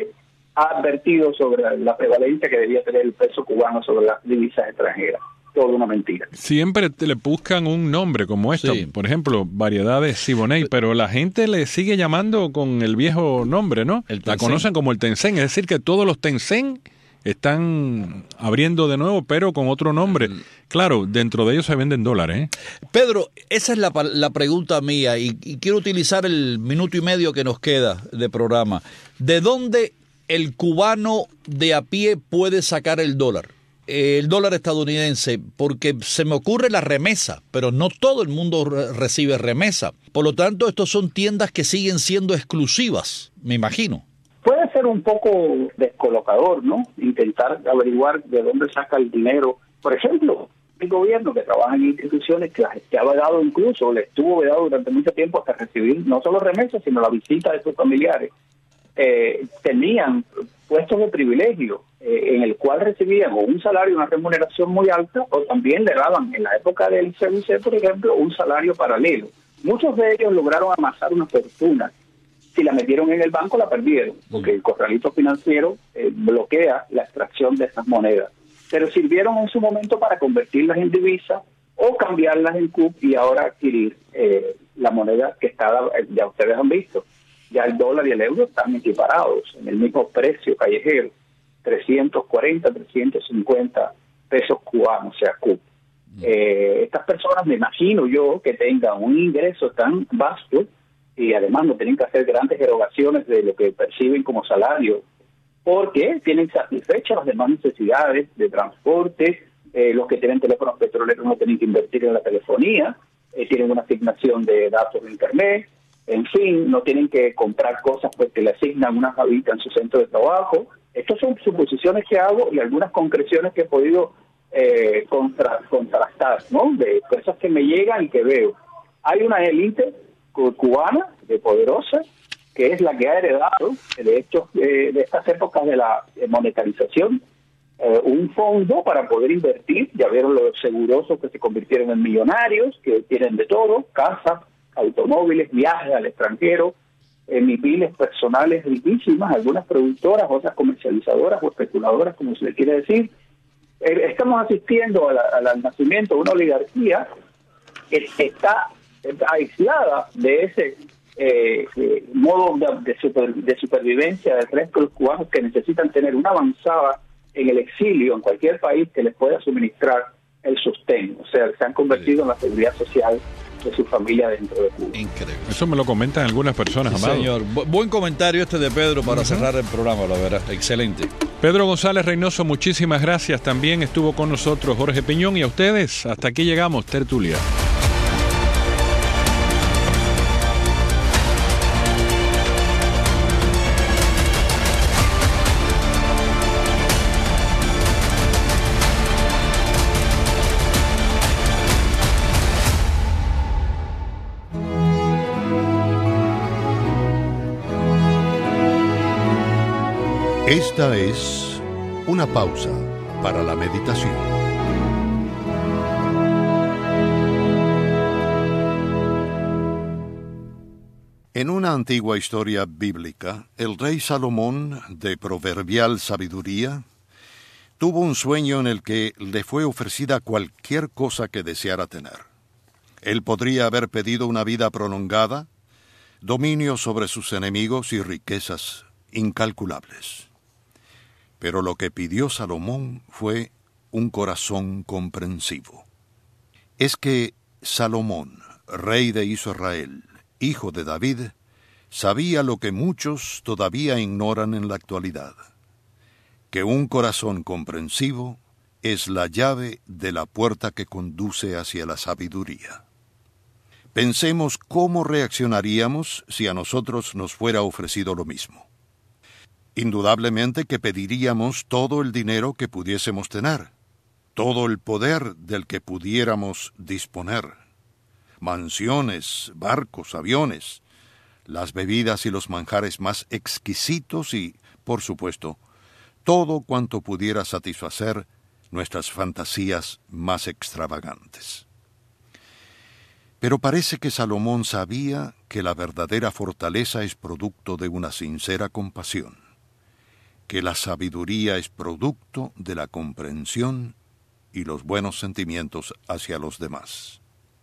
ha advertido sobre la prevalencia que debía tener el peso cubano sobre las divisas extranjeras. Todo una mentira. Siempre le buscan un nombre como esto, sí. Por ejemplo, variedades Siboney, pero la gente le sigue llamando con el viejo nombre, ¿no? La conocen como el Tencent, es decir, que todos los Tencent están abriendo de nuevo, pero con otro nombre. Claro, dentro de ellos se venden dólares, ¿eh? Pedro, esa es la pregunta mía, y quiero utilizar el minuto y medio que nos queda de programa. ¿De dónde el cubano de a pie puede sacar el dólar estadounidense? Porque se me ocurre la remesa, pero no todo el mundo recibe remesa. Por lo tanto, estos son tiendas que siguen siendo exclusivas, me imagino. Puede ser un poco descolocador, ¿no? Intentar averiguar de dónde saca el dinero. Por ejemplo, el gobierno que trabaja en instituciones que ha vedado incluso, le estuvo vedado durante mucho tiempo hasta recibir no solo remesas, sino la visita de sus familiares, tenían puestos de privilegio en el cual recibían o un salario, una remuneración muy alta, o también le daban en la época del CBC, por ejemplo, un salario paralelo. Muchos de ellos lograron amasar una fortuna. Si la metieron en el banco, la perdieron, porque el corralito financiero bloquea la extracción de esas monedas. Pero sirvieron en su momento para convertirlas en divisa o cambiarlas en CUP y ahora adquirir la moneda que está, ya ustedes han visto, ya el dólar y el euro están equiparados en el mismo precio callejero, 340, 350 pesos cubanos, o sea, CUP. Estas personas, me imagino yo, que tengan un ingreso tan vasto y además no tienen que hacer grandes erogaciones de lo que perciben como salario, porque tienen satisfechas las demás necesidades de transporte. Los que tienen teléfonos petroleros no tienen que invertir en la telefonía, tienen una asignación de datos de internet, en fin, no tienen que comprar cosas porque le asignan una javita en su centro de trabajo. Estas son suposiciones que hago y algunas concreciones que he podido contrastar, ¿no? De cosas que me llegan y que veo. Hay una élite cubana, de poderosa, que es la que ha heredado, de hecho, de estas épocas de la monetarización, un fondo para poder invertir. Ya vieron los segurosos que se convirtieron en millonarios, que tienen de todo, casas, automóviles, viajes al extranjero, MIPYMES personales riquísimas, algunas productoras, otras comercializadoras o especuladoras, como se le quiere decir. estamos asistiendo al nacimiento de una oligarquía que está aislada de ese modo de supervivencia de tres cubanos que necesitan tener una avanzada en el exilio en cualquier país que les pueda suministrar el sostén. O sea, se han convertido en la seguridad social de su familia dentro de Cuba. Increíble. Eso me lo comentan algunas personas, Sí, Amado. señor. Buen comentario este de Pedro para cerrar el programa, la verdad. Excelente. Pedro González Reynoso, muchísimas gracias. También estuvo con nosotros Jorge Piñón, y a ustedes, hasta aquí llegamos, Tertulia. Esta es una pausa para la meditación. En una antigua historia bíblica, el rey Salomón, de proverbial sabiduría, tuvo un sueño en el que le fue ofrecida cualquier cosa que deseara tener. Él podría haber pedido una vida prolongada, dominio sobre sus enemigos y riquezas incalculables. Pero lo que pidió Salomón fue un corazón comprensivo. Es que Salomón, rey de Israel, hijo de David, sabía lo que muchos todavía ignoran en la actualidad: que un corazón comprensivo es la llave de la puerta que conduce hacia la sabiduría. Pensemos cómo reaccionaríamos si a nosotros nos fuera ofrecido lo mismo. Indudablemente que pediríamos todo el dinero que pudiésemos tener, todo el poder del que pudiéramos disponer, mansiones, barcos, aviones, las bebidas y los manjares más exquisitos y, por supuesto, todo cuanto pudiera satisfacer nuestras fantasías más extravagantes. Pero parece que Salomón sabía que la verdadera fortaleza es producto de una sincera compasión, que la sabiduría es producto de la comprensión y los buenos sentimientos hacia los demás.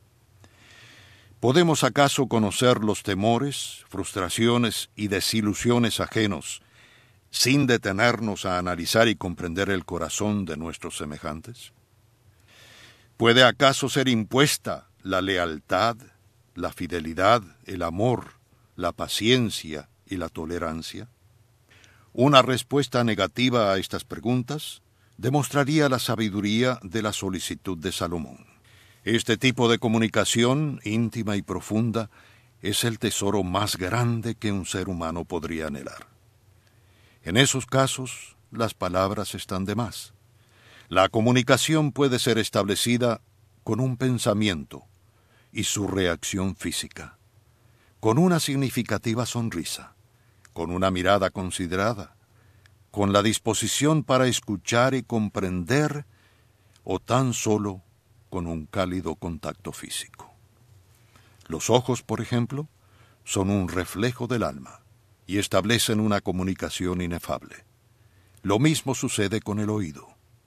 ¿Podemos acaso conocer los temores, frustraciones y desilusiones ajenos sin detenernos a analizar y comprender el corazón de nuestros semejantes? ¿Puede acaso ser impuesta la lealtad, la fidelidad, el amor, la paciencia y la tolerancia? Una respuesta negativa a estas preguntas demostraría la sabiduría de la solicitud de Salomón. Este tipo de comunicación íntima y profunda es el tesoro más grande que un ser humano podría anhelar. En esos casos, las palabras están de más. La comunicación puede ser establecida con un pensamiento y su reacción física, con una significativa sonrisa, con una mirada considerada, con la disposición para escuchar y comprender, o tan solo con un cálido contacto físico. Los ojos, por ejemplo, son un reflejo del alma y establecen una comunicación inefable. Lo mismo sucede con el oído.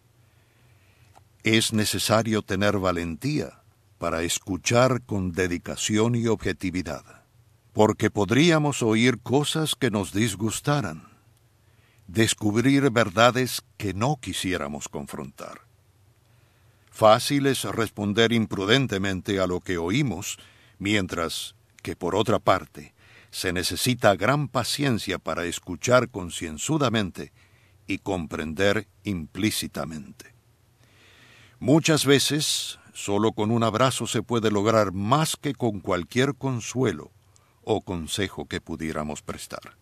Es necesario tener valentía para escuchar con dedicación y objetividad, porque podríamos oír cosas que nos disgustaran, descubrir verdades que no quisiéramos confrontar. Fácil es responder imprudentemente a lo que oímos, mientras que, por otra parte, se necesita gran paciencia para escuchar concienzudamente y comprender implícitamente. Muchas veces, solo con un abrazo se puede lograr más que con cualquier consuelo o consejo que pudiéramos prestar.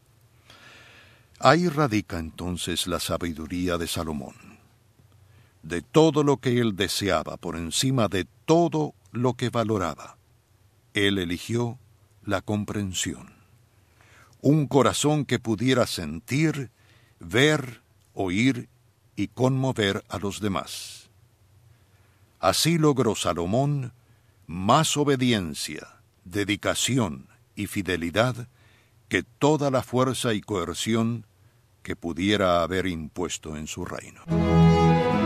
Ahí radica entonces la sabiduría de Salomón. De todo lo que él deseaba, por encima de todo lo que valoraba, él eligió la comprensión. Un corazón que pudiera sentir, ver, oír y conmover a los demás. Así logró Salomón más obediencia, dedicación y fidelidad que toda la fuerza y coerción que pudiera haber impuesto en su reino.